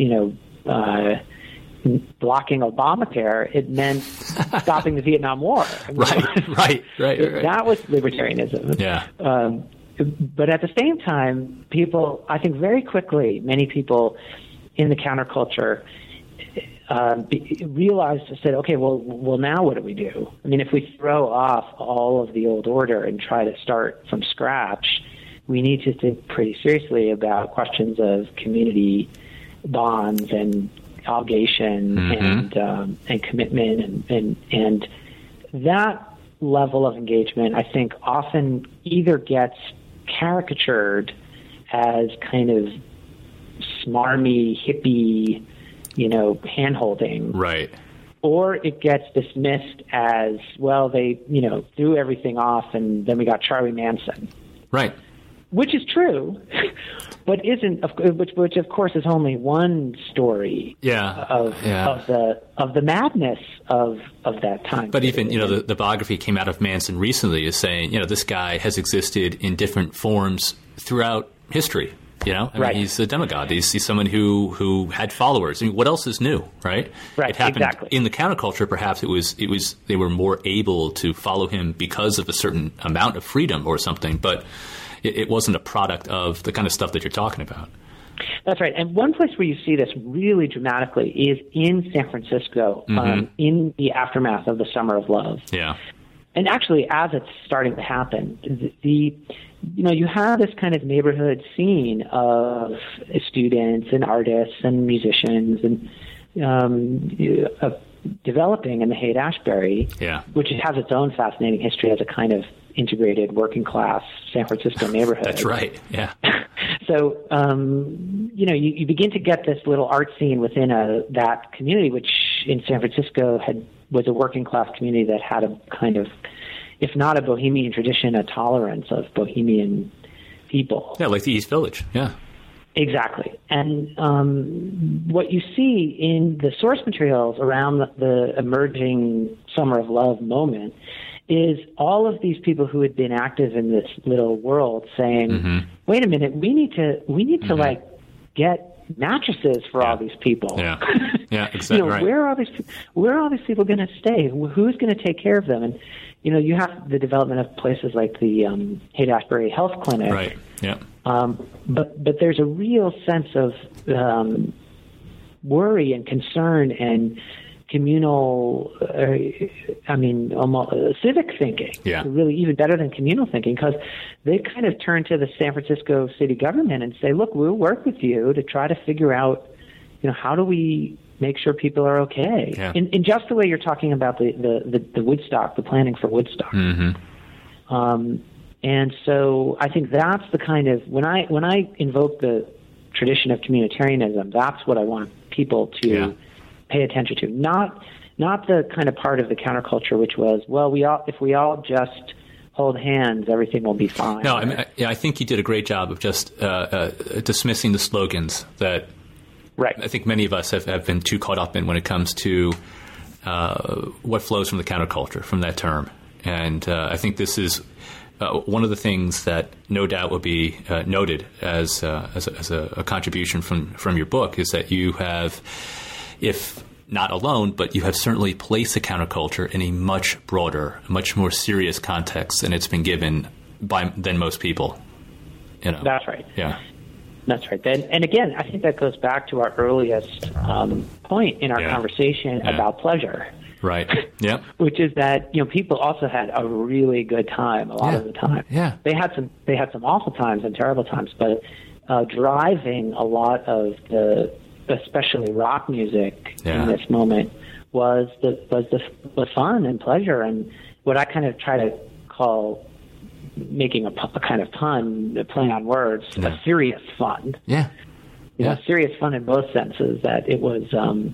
blocking Obamacare, it meant stopping the Vietnam War. Right. That was libertarianism. Yeah. But at the same time, people, I think very quickly, many people in the counterculture realized and said, okay, well, now what do we do? I mean, if we throw off all of the old order and try to start from scratch, we need to think pretty seriously about questions of community bonds and obligation and commitment and that level of engagement, I think, often either gets caricatured as kind of smarmy, hippie, hand-holding. Right. Or it gets dismissed as, well, they, threw everything off and then we got Charlie Manson. Right. which is true, but isn't, which of course is only one story of the madness of that time. But even, the biography came out of Manson recently is saying, this guy has existed in different forms throughout history. I mean, he's a demigod. He's someone who had followers. I mean, what else is new, right? Right. It happened exactly. In the counterculture. Perhaps it was they were more able to follow him because of a certain amount of freedom or something. But it wasn't a product of the kind of stuff that you're talking about. That's right. And one place where you see this really dramatically is in San Francisco, in the aftermath of the Summer of Love. Yeah. And actually, as it's starting to happen, you have this kind of neighborhood scene of students and artists and musicians and developing in the Haight-Ashbury, which has its own fascinating history as a kind of integrated working class San Francisco neighborhood. That's right. Yeah. So, you begin to get this little art scene within that community, which in San Francisco was a working class community that had a kind of, if not a bohemian tradition, a tolerance of bohemian people. Yeah, like the East Village. Yeah. Exactly. And what you see in the source materials around the emerging Summer of Love moment is all of these people who had been active in this little world saying, wait a minute, we need to like get mattresses for all these people. Yeah, yeah, exactly. Right. Where are all these people going to stay? Who's going to take care of them? And you have the development of places like the Haight-Ashbury Health Clinic. Right. Yeah. But there's a real sense of worry and concern and communal, almost civic thinking. Yeah. Really even better than communal thinking, because they kind of turn to the San Francisco city government and say, look, we'll work with you to try to figure out, how do we make sure people are okay? Yeah. In just the way you're talking about the Woodstock, the planning for Woodstock. And so I think that's the kind of, when I invoke the tradition of communitarianism, that's what I want people to pay attention to, not the kind of part of the counterculture which was, if we all just hold hands, everything will be fine. No, I think you did a great job of just dismissing the slogans that I think many of us have been too caught up in when it comes to what flows from the counterculture, from that term. And I think this is one of the things that no doubt will be noted as a contribution from your book is that you have, if not alone, but you have certainly placed the counterculture in a much broader, much more serious context than it's been given than most people. That's right. Yeah. That's right. And again, I think that goes back to our earliest point in our conversation about pleasure. Right. Yeah. Which is that people also had a really good time a lot of the time. Yeah. They had some awful times and terrible times, but driving a lot of the especially rock music in this moment was the fun and pleasure, and what I kind of try to call, making a kind of pun, playing on words, a serious fun. Yeah. Serious fun in both senses. That it was.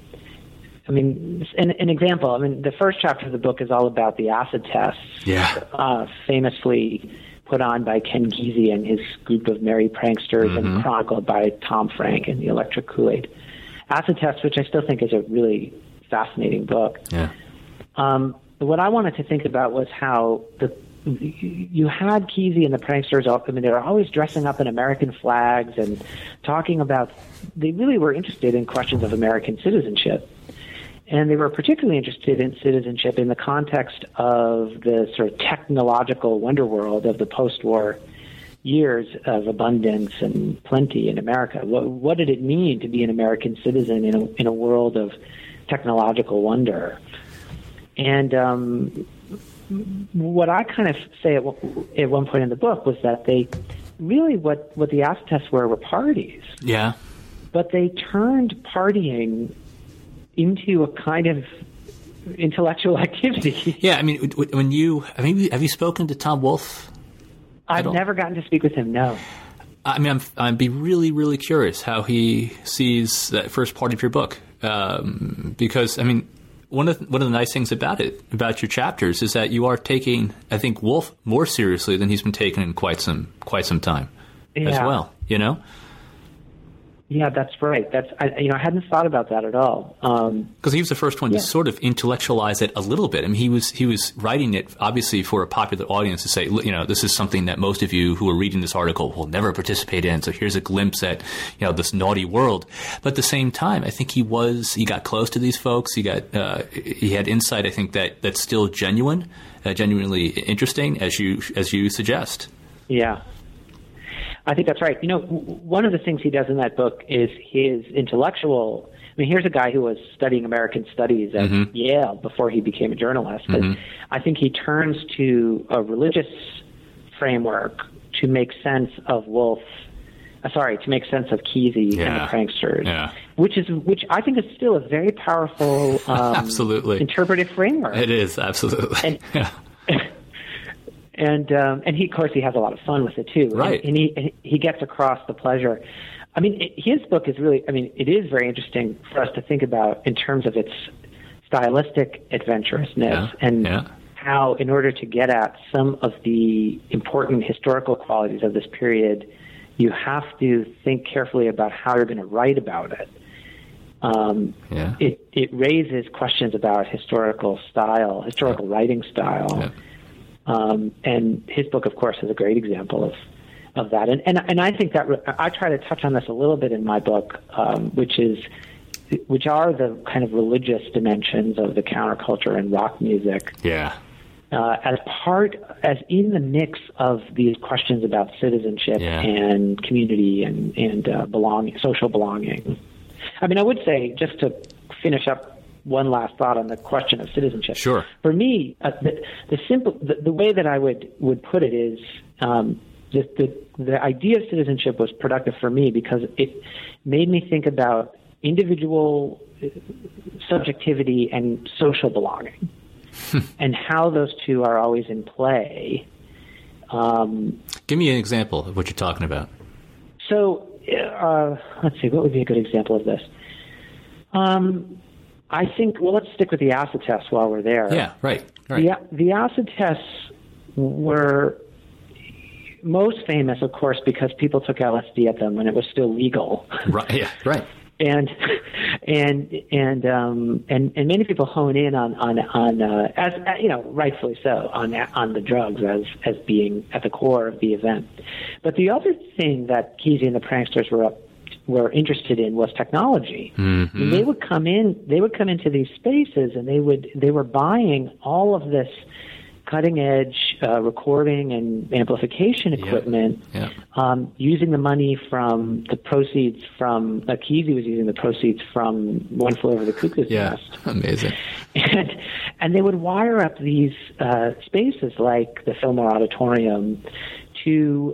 An example. the first chapter of the book is all about the acid tests. Yeah. Famously put on by Ken Kesey and his group of merry pranksters and chronicled by Tom Frank and the Electric Kool-Aid. Acid Test, which I still think is a really fascinating book. Yeah. What I wanted to think about was how you had Kesey and the pranksters, they were always dressing up in American flags and talking about, they really were interested in questions of American citizenship. And they were particularly interested in citizenship in the context of the sort of technological wonder world of the post-war years of abundance and plenty in America. What did it mean to be an American citizen in a world of technological wonder? And what I kind of say at one point in the book was that they really, what the acid tests were parties. Yeah. But they turned partying into a kind of intellectual activity. Yeah, have you spoken to Tom Wolfe? I've never gotten to speak with him, no. I'd be really, really curious how he sees that first part of your book. Because, one of the nice things about your chapters, is that you are taking, I think, Wolfe more seriously than he's been taken in quite some time. as well, Yeah, that's right. I hadn't thought about that at all. Because he was the first one to sort of intellectualize it a little bit. I mean, he was writing it obviously for a popular audience to say, this is something that most of you who are reading this article will never participate in. So here's a glimpse at this naughty world. But at the same time, I think he got close to these folks. He had insight. I think that's still genuinely interesting, as you suggest. Yeah. I think that's right. One of the things he does in that book is his intellectual. I mean, here's a guy who was studying American studies at Yale before he became a journalist. But I think he turns to a religious framework to make sense of to make sense of Kesey and the pranksters, which I think is still a very powerful, absolutely interpretive framework. It is, absolutely. And he, of course, he has a lot of fun with it too. Right. And he gets across the pleasure. I mean, his book is really. I mean, it is very interesting for us to think about in terms of its stylistic adventurousness and how, in order to get at some of the important historical qualities of this period, you have to think carefully about how you're going to write about it. It raises questions about historical writing style. Yeah. And his book, of course, is a great example of that. And I think that I try to touch on this a little bit in my book, which are the kind of religious dimensions of the counterculture and rock music. Yeah. As in the mix of these questions about citizenship and community and belonging, social belonging. I mean, I would say, just to finish up one last thought on the question of citizenship. Sure. For me, the way that I would put it is the idea of citizenship was productive for me because it made me think about individual subjectivity and social belonging and how those two are always in play. Give me an example of what you're talking about. So, let's see, what would be a good example of this? I think, let's stick with the acid tests while we're there. Yeah, right. The acid tests were most famous, of course, because people took LSD at them when it was still legal. Right. Yeah. Right. And many people hone in on as rightfully so on the drugs as being at the core of the event. But the other thing that Kesey and the pranksters were interested in was technology. Mm-hmm. And they would come into these spaces and they were buying all of this cutting edge recording and amplification equipment, using the money from the proceeds from Kesey was using the proceeds from One Flew Over the Cuckoo's Nest. Amazing. And they would wire up these spaces like the Fillmore Auditorium to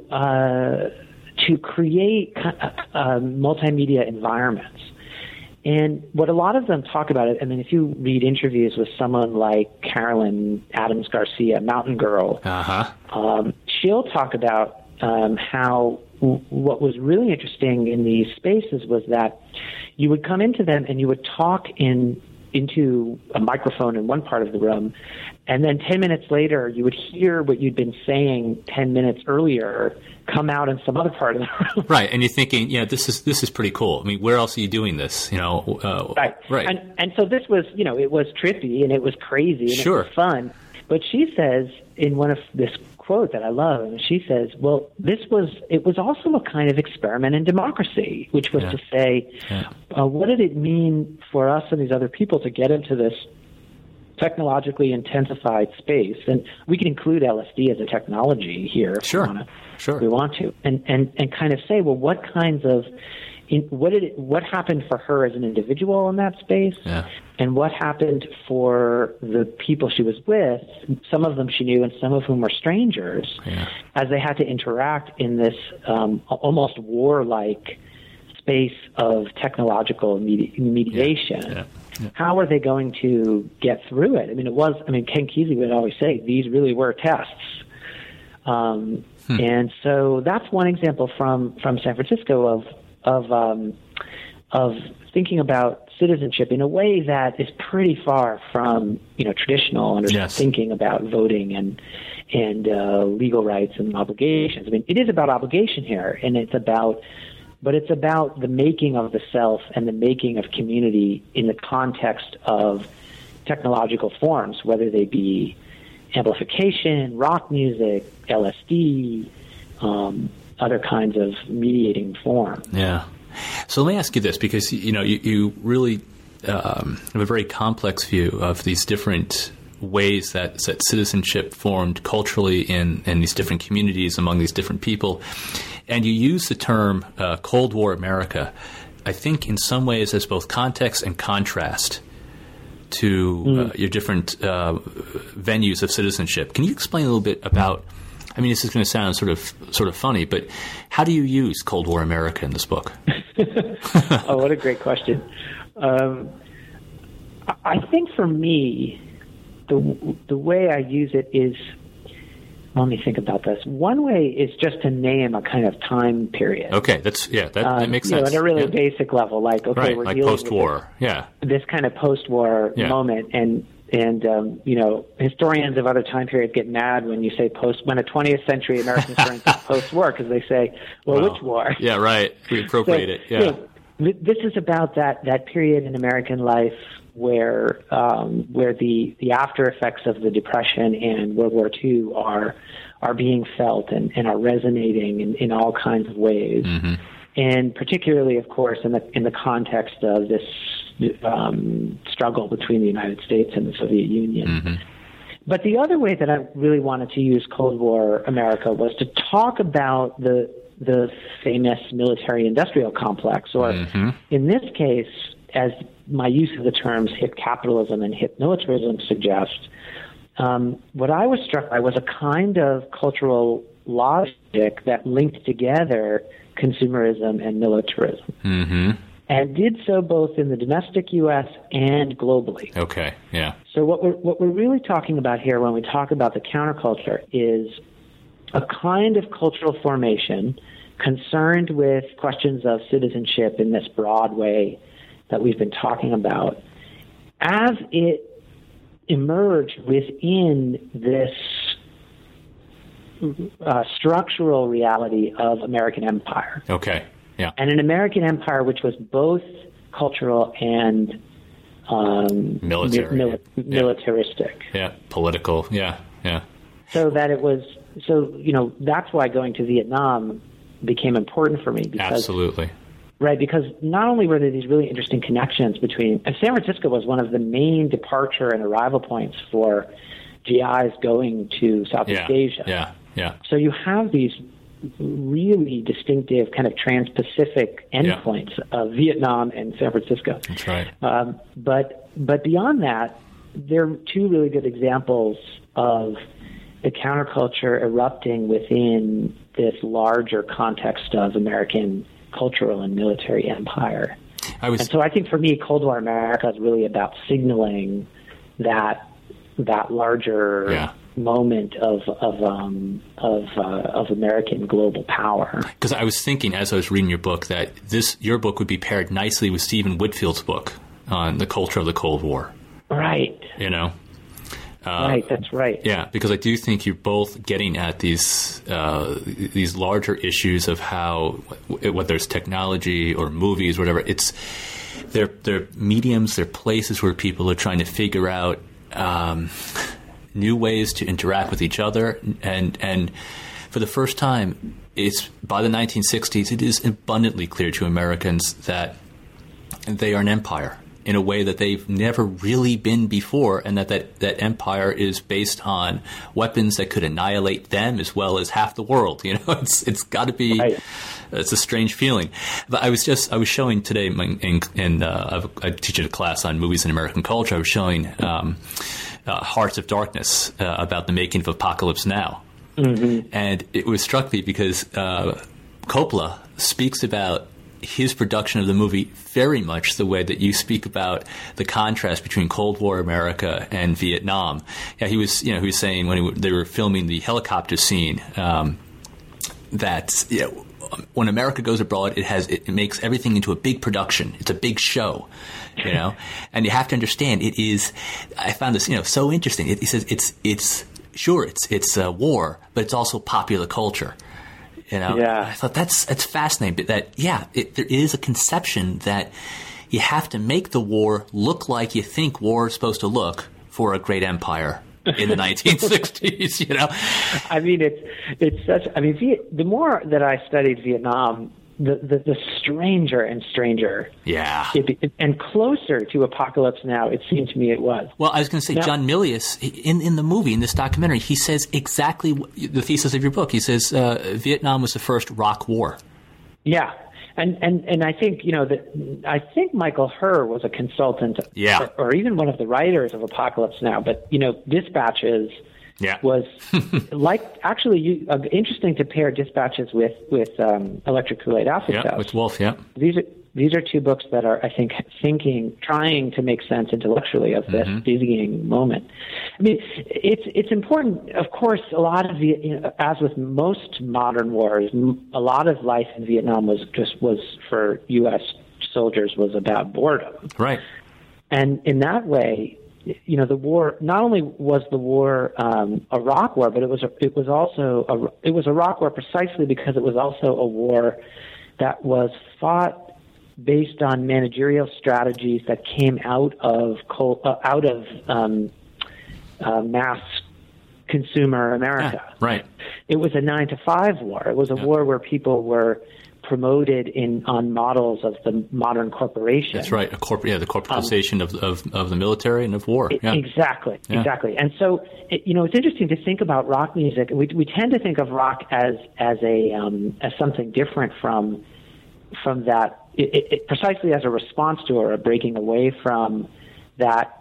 create multimedia environments. And what a lot of them talk about it, I mean, if you read interviews with someone like Carolyn Adams Garcia, Mountain Girl, she'll talk about how what was really interesting in these spaces was that you would come into them and you would talk into a microphone in one part of the room, and then 10 minutes later, you would hear what you'd been saying 10 minutes earlier come out in some other part of the room. Right, and you're thinking, this is pretty cool. I mean, where else are you doing this? Right. Right. And so this was, it was trippy and it was crazy and it was fun. But she says in one of this quote that I love, and she says, well, it was also a kind of experiment in democracy, which was to say, what did it mean for us and these other people to get into this technologically intensified space? And we can include LSD as a technology here if we want to, and kind of say, well, what kinds of what happened for her as an individual in that space, and what happened for the people she was with, some of them she knew and some of whom were strangers, as they had to interact in this almost warlike space of technological mediation. How are they going to get through it? I mean, Ken Kesey would always say these really were tests. And so that's one example from San Francisco of thinking about citizenship in a way that is pretty far from traditional thinking about voting and legal rights and obligations. I mean, it is about obligation here, and it's about the making of the self and the making of community in the context of technological forms, whether they be amplification, rock music, LSD, other kinds of mediating form. Yeah. So let me ask you this, because you really have a very complex view of these different ways that citizenship formed culturally in these different communities among these different people, and you use the term Cold War America, I think, in some ways as both context and contrast to your different venues of citizenship. Can you explain a little bit about? I mean, this is going to sound sort of funny, but how do you use Cold War America in this book? Oh, what a great question. I think for me, the way I use it is, let me think about this. One way is just to name a kind of time period. Okay, that makes sense. At a really basic level, like, okay, right, we're like dealing post-war, with this kind of post-war moment, and historians of other time periods get mad when you say when a 20th century American historian says post-war, because they say, well, which war? Yeah, right. We appropriate it. Yeah. This is about that period in American life where the after effects of the Depression and World War II are being felt and are resonating in all kinds of ways. Mm-hmm. And particularly, of course, in the context of this struggle between the United States and the Soviet Union. Mm-hmm. But the other way that I really wanted to use Cold War America was to talk about the famous military-industrial complex, or in this case, as my use of the terms hip capitalism and hip militarism suggest, what I was struck by was a kind of cultural logic that linked together consumerism and militarism, and did so both in the domestic U.S. and globally. Okay, yeah. So what we're really talking about here when we talk about the counterculture is a kind of cultural formation concerned with questions of citizenship in this broad way that we've been talking about, as it emerged within this structural reality of American empire. Okay, yeah. And an American empire which was both cultural and militaristic. Yeah, political, yeah. So that it was, that's why going to Vietnam became important for me. Because, absolutely. Right, because not only were there these really interesting connections between, and San Francisco was one of the main departure and arrival points for GIs going to Southeast Asia. Yeah. So you have these really distinctive kind of trans-Pacific endpoints of Vietnam and San Francisco. That's right. But beyond that, there are two really good examples of the counterculture erupting within this larger context of American cultural and military empire. And so I think for me, Cold War America is really about signaling that larger moment of American global power. Because I was thinking as I was reading your book that your book would be paired nicely with Stephen Whitfield's book on the culture of the Cold War. Right. Right, that's right. Yeah, because I do think you're both getting at these larger issues of how, whether it's technology or movies, whatever, they're mediums, they're places where people are trying to figure out new ways to interact with each other, and for the first time, it's by the 1960s, it is abundantly clear to Americans that they are an empire in a way that they've never really been before, and that empire is based on weapons that could annihilate them as well as half the world. It's got to be. Right. It's a strange feeling. But I was showing today, I teach at a class on movies and American culture. I was showing Hearts of Darkness about the making of Apocalypse Now, and it was struck me because Coppola speaks about his production of the movie very much the way that you speak about the contrast between Cold War America and Vietnam. Yeah, he was saying when they were filming the helicopter scene that when America goes abroad, it makes everything into a big production. It's a big show, you know, and you have to understand I found this, so interesting. He says it's war, but it's also popular culture. I thought that's fascinating. That there is a conception that you have to make the war look like you think war is supposed to look for a great empire in the 1960s. I mean, it's such. I mean, the more that I studied Vietnam, the stranger and stranger, and closer to Apocalypse Now, it seemed to me it was. Well, I was going to say, John Milius, in the movie, in this documentary, he says exactly the thesis of your book. He says Vietnam was the first rock war. Yeah. And I think, I think Michael Herr was a consultant or even one of the writers of Apocalypse Now, but, Dispatches was actually interesting to pair Dispatches with Electric Kool-Aid Acid Test. With Wolf, These are two books that are, I think, trying to make sense intellectually of this dizzying moment. I mean, it's important. Of course, a lot of as with most modern wars, a lot of life in Vietnam was for U.S. soldiers was about boredom. Right. And in that way, the war, not only was the war a rock war, but it was a rock war precisely because it was also a war that was fought based on managerial strategies that came out of mass consumer America. Right. It was a 9-to-5 war. It was a war where people were promoted on models of the modern corporation. That's right. The corporatization of the military and of war. Exactly. And so, it's interesting to think about rock music. We tend to think of rock as something different from that. It precisely as a response to or a breaking away from that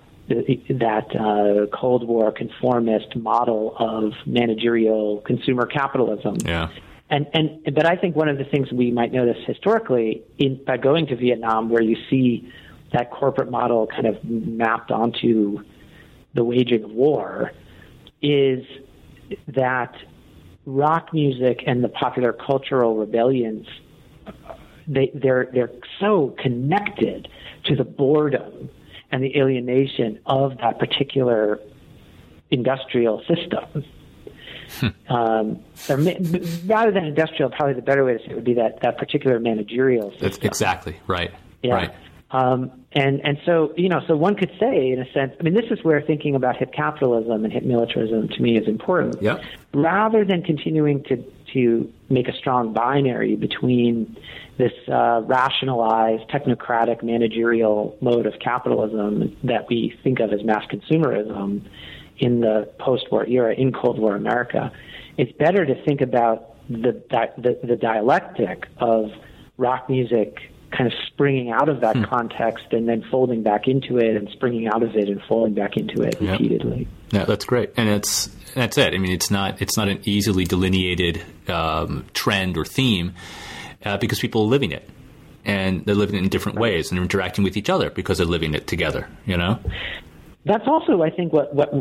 Cold War conformist model of managerial consumer capitalism. Yeah. But I think one of the things we might notice historically by going to Vietnam, where you see that corporate model kind of mapped onto the waging of war, is that rock music and the popular cultural rebellions, they're so connected to the boredom and the alienation of that particular industrial system. Rather than industrial, probably the better way to say it would be that particular managerial system. That's exactly right. Yeah. Right. And so, so one could say, in a sense, I mean, this is where thinking about hip capitalism and hip militarism to me is important. Yep. Rather than continuing to make a strong binary between this rationalized, technocratic, managerial mode of capitalism that we think of as mass consumerism in the post-war era, in Cold War America, it's better to think about the dialectic of rock music kind of springing out of that context and then folding back into it and springing out of it and folding back into it repeatedly. Yeah, that's great. And that's it. I mean, it's not an easily delineated trend or theme because people are living it. And they're living it in different ways and they're interacting with each other because they're living it together, That's also, I think,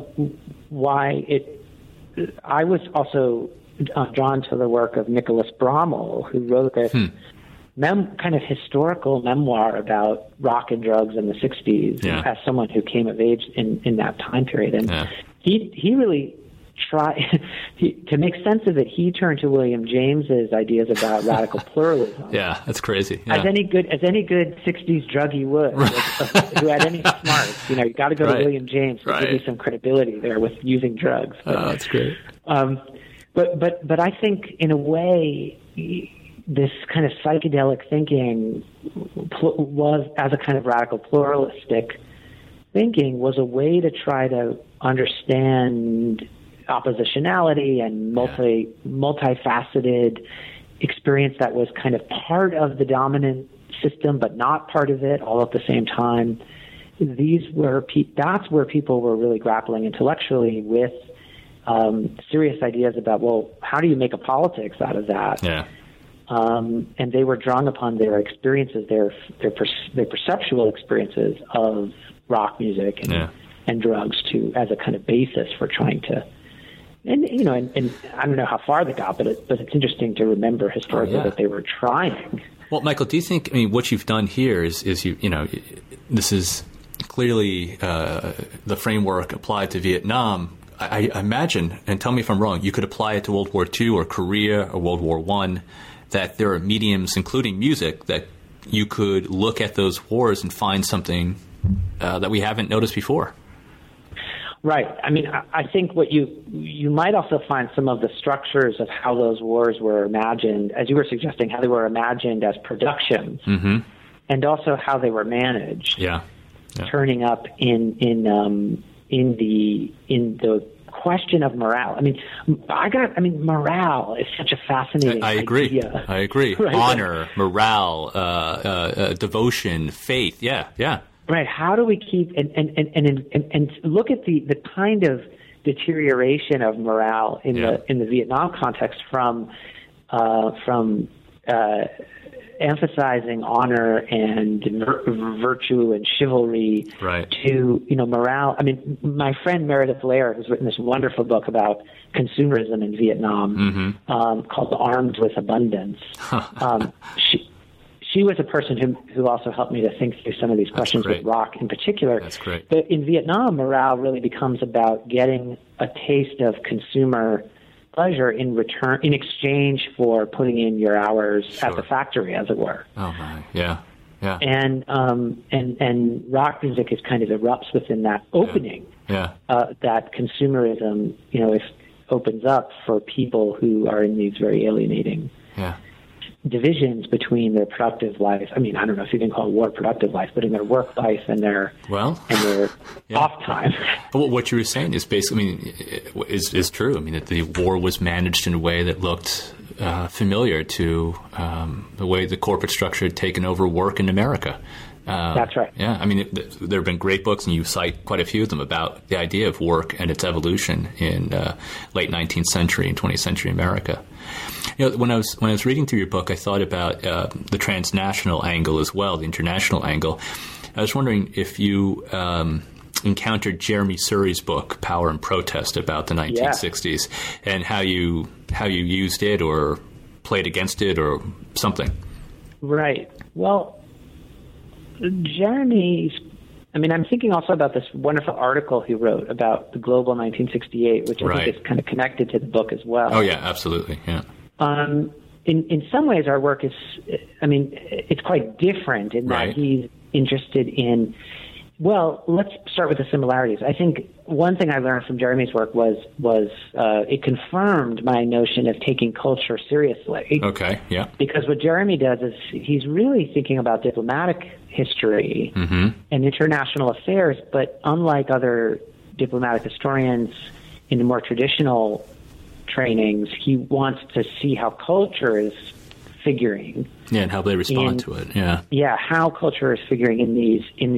I was also drawn to the work of Nicholas Brommel, who wrote this kind of historical memoir about rock and drugs in the 60s as someone who came of age in that time period. And he really tried to make sense of it. He turned to William James's ideas about radical pluralism. Yeah, that's crazy. Yeah. As any good 60s druggie would, who had any smarts. You got to go to William James to give you some credibility there with using drugs. That's great. But I think in a way, this kind of psychedelic thinking was, as a kind of radical pluralistic thinking, was a way to try to understand oppositionality and multifaceted experience that was kind of part of the dominant system but not part of it all at the same time. That's where people were really grappling intellectually with serious ideas about, well, how do you make a politics out of that? Yeah. And they were drawing upon their experiences, their perceptual experiences of rock music and drugs as a kind of basis for trying to And I don't know how far they got, but it's interesting to remember historically that they were trying. Well, Michael, do you think, what you've done here is this is clearly the framework applied to Vietnam. I imagine, and tell me if I'm wrong, you could apply it to World War II or Korea or World War I, that there are mediums, including music, that you could look at those wars and find something that we haven't noticed before. Right. I mean, I think what you might also find some of the structures of how those wars were imagined, as you were suggesting, how they were imagined as productions, and also how they were managed. Yeah. Turning up in the question of morale. I mean, morale is such a fascinating idea. I agree. Right? Honor, morale, devotion, faith. Yeah. Right. How do we keep and look at the kind of deterioration of morale in the Vietnam context from emphasizing honor and virtue and chivalry to morale. I mean, my friend Meredith Lair has written this wonderful book about consumerism in Vietnam called Armed with Abundance. She was a person who also helped me to think through some of these questions with rock in particular. That's great. But in Vietnam, morale really becomes about getting a taste of consumer pleasure in exchange for putting in your hours at the factory, as it were. Oh my, yeah. And rock music is kind of erupts within that opening. That consumerism, opens up for people who are in these very alienating divisions between their productive life. I mean, I don't know if you can call war productive life, but in their work life and their off time. But what you were saying is basically, is true. I mean, that the war was managed in a way that looked familiar to the way the corporate structure had taken over work in America. That's right. Yeah, I mean, there have been great books, and you cite quite a few of them about the idea of work and its evolution in late 19th century and 20th century America. When I was reading through your book, I thought about the transnational angle as well, the international angle. I was wondering if you encountered Jeremy Surrey's book, Power and Protest, about the 1960s, and how you used it or played against it or something. Right. Well, Jeremy's, I'm thinking also about this wonderful article he wrote about the Global 1968, which I think is kind of connected to the book as well. Oh, yeah, absolutely, yeah. In some ways, our work is, it's quite different in that he's interested in, well, let's start with the similarities. I think one thing I learned from Jeremy's work was it confirmed my notion of taking culture seriously. Okay, yeah. Because what Jeremy does is he's really thinking about diplomatic history and international affairs, but unlike other diplomatic historians in the more traditional trainings, he wants to see how culture is figuring. Yeah, and how they respond to it. Yeah. Yeah, how culture is figuring in these in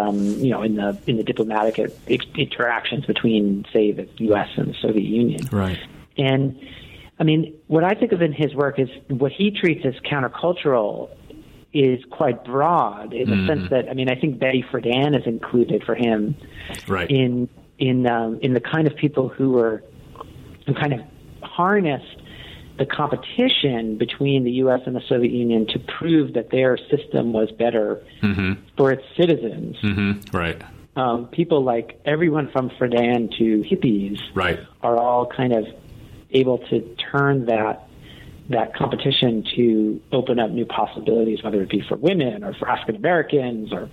the diplomatic interactions between, say, the U.S. and the Soviet Union. Right. And what I think of in his work is what he treats as countercultural is quite broad in the sense that I think Betty Friedan is included for him in the kind of people who kind of harnessed the competition between the U.S. and the Soviet Union to prove that their system was better for its citizens. Right. People like everyone from Friedan to hippies are all kind of able to turn that competition to open up new possibilities, whether it be for women or for African Americans or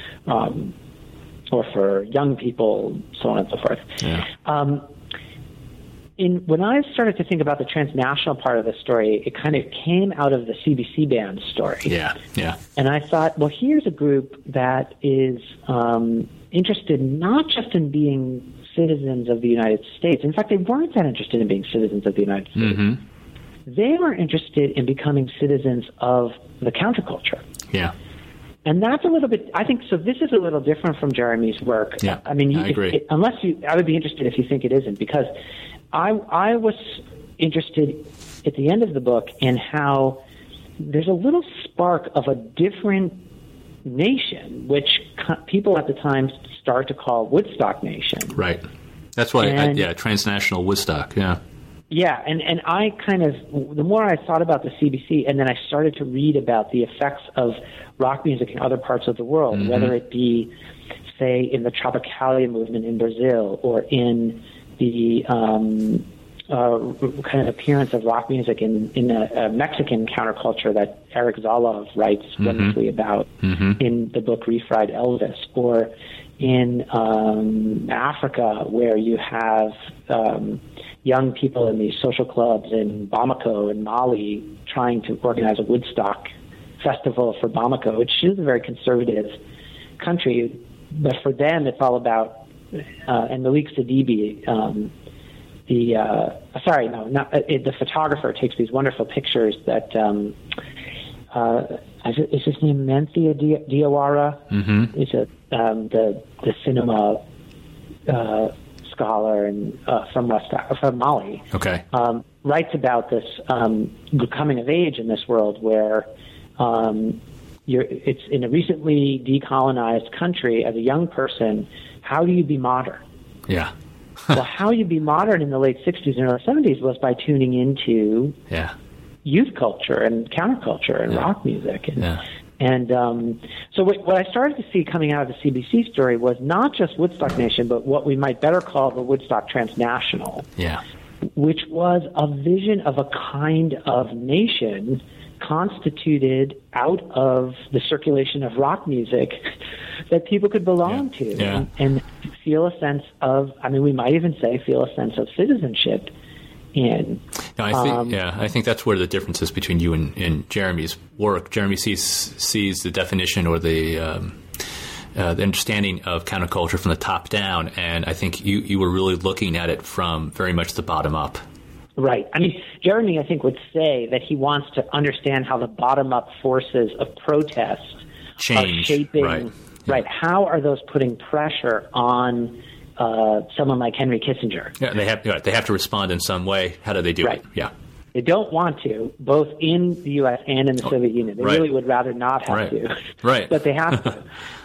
for young people, so on and so forth. Yeah. When I started to think about the transnational part of the story, it kind of came out of the CBC band story. Yeah. And I thought, well, here's a group that is interested not just in being citizens of the United States. In fact, they weren't that interested in being citizens of the United States. They were interested in becoming citizens of the counterculture. Yeah. And that's a little bit, I think, so this is a little different from Jeremy's work. Yeah, I agree. I would be interested if you think it isn't, because I was interested at the end of the book in how there's a little spark of a different nation, which people at the time start to call Woodstock Nation. Right. That's why, transnational Woodstock, yeah. Yeah, and I kind of, the more I thought about the CBC, and then I started to read about the effects of rock music in other parts of the world, whether it be, say, in the Tropicalia movement in Brazil, or in the kind of appearance of rock music in a Mexican counterculture that Eric Zalov writes wonderfully about in the book Refried Elvis, or in Africa, where you have young people in these social clubs in Bamako and Mali trying to organize a Woodstock festival for Bamako, which is a very conservative country, but for them it's all about, and Malik Sidibe, the photographer, takes these wonderful pictures that, is his name Menthia Diawara? He's the cinema scholar and from Mali. Okay. Writes about this coming of age in this world where it's in a recently decolonized country. As a young person, how do you be modern? Yeah. Well, how you be modern in the late 60s and early 70s was by tuning into youth culture and counterculture and rock music. And so what I started to see coming out of the CBC story was not just Woodstock Nation, but what we might better call the Woodstock Transnational, which was a vision of a kind of nation constituted out of the circulation of rock music that people could belong to and feel a sense of, we might even say feel a sense of citizenship in. No, I think that's where the difference is between you and Jeremy's work. Jeremy sees the definition or the understanding of counterculture from the top down, and I think you were really looking at it from very much the bottom up. Right. Jeremy, I think, would say that he wants to understand how the bottom-up forces of protest are shaping. Right. How are those putting pressure on someone like Henry Kissinger? Yeah, they have to respond in some way. How do they do it? Yeah. They don't want to, both in the U.S. and in the Soviet Union. They really would rather not have to. Right. But they have to.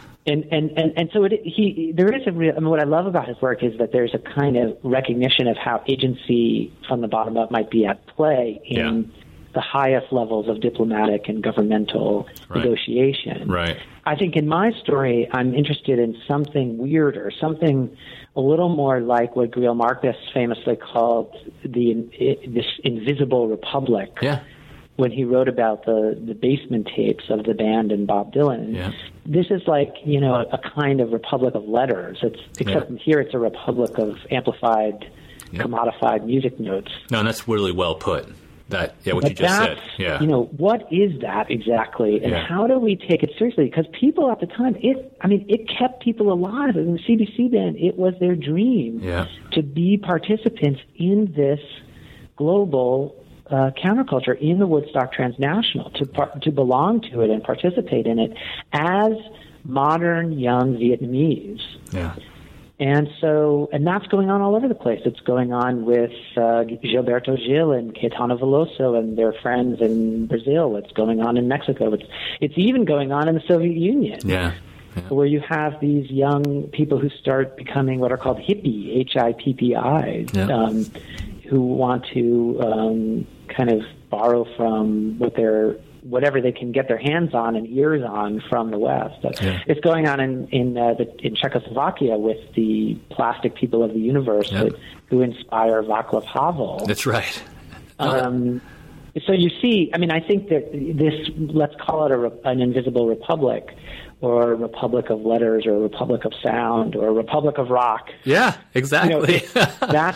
And so there is a real. What I love about his work is that there's a kind of recognition of how agency from the bottom up might be at play in the highest levels of diplomatic and governmental negotiation. Right. I think in my story, I'm interested in something weirder, something a little more like what Greil Marcus famously called this invisible republic. Yeah. When he wrote about the basement tapes of the band and Bob Dylan. Yeah. This is like, a kind of republic of letters. Except here it's a republic of amplified, commodified music notes. No, and that's really well put. What you just said. Yeah. What is that exactly? And how do we take it seriously? Because people at the time, it kept people alive. In the CBC band, it was their dream to be participants in this global counterculture, in the Woodstock Transnational, to belong to it and participate in it as modern young Vietnamese. Yeah. And that's going on all over the place. It's going on with Gilberto Gil and Caetano Veloso and their friends in Brazil. It's going on in Mexico. It's even going on in the Soviet Union. Yeah. Where you have these young people who start becoming what are called hippie, HIPPIs, who want to kind of borrow from whatever they can get their hands on and ears on from the West. It's going on in Czechoslovakia with the Plastic People of the Universe who inspire Václav Havel. That's right. So you see, I think that this, let's call it an invisible republic, or a republic of letters, or a republic of sound, or a republic of rock. Yeah, exactly. That's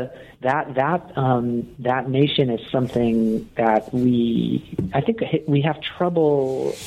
that nation is something that I think we have trouble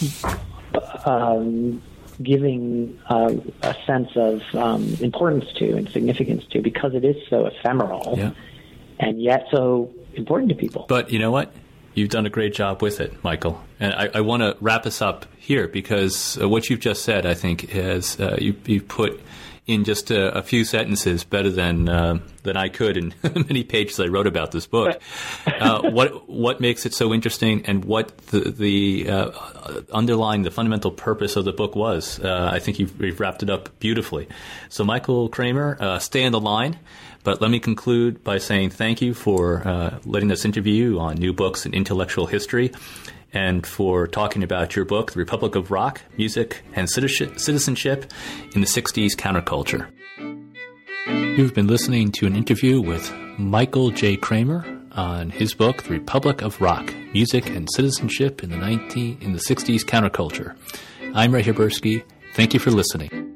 giving a sense of importance to and significance to, because it is so ephemeral and yet so important to people. But you know what? You've done a great job with it, Michael. And I want to wrap us up here, because what you've just said, I think, is you've put in just a few sentences better than I could in many pages I wrote about this book. What makes it so interesting, and what the underlying the fundamental purpose of the book was? I think you've wrapped it up beautifully. So, Michael Kramer, stay on the line. But let me conclude by saying thank you for letting us interview you on New Books in Intellectual History, and for talking about your book, The Republic of Rock, Music and Citizenship in the 60s Counterculture. You've been listening to an interview with Michael J. Kramer on his book, The Republic of Rock, Music and Citizenship in the 60s Counterculture. I'm Ray Habersky. Thank you for listening.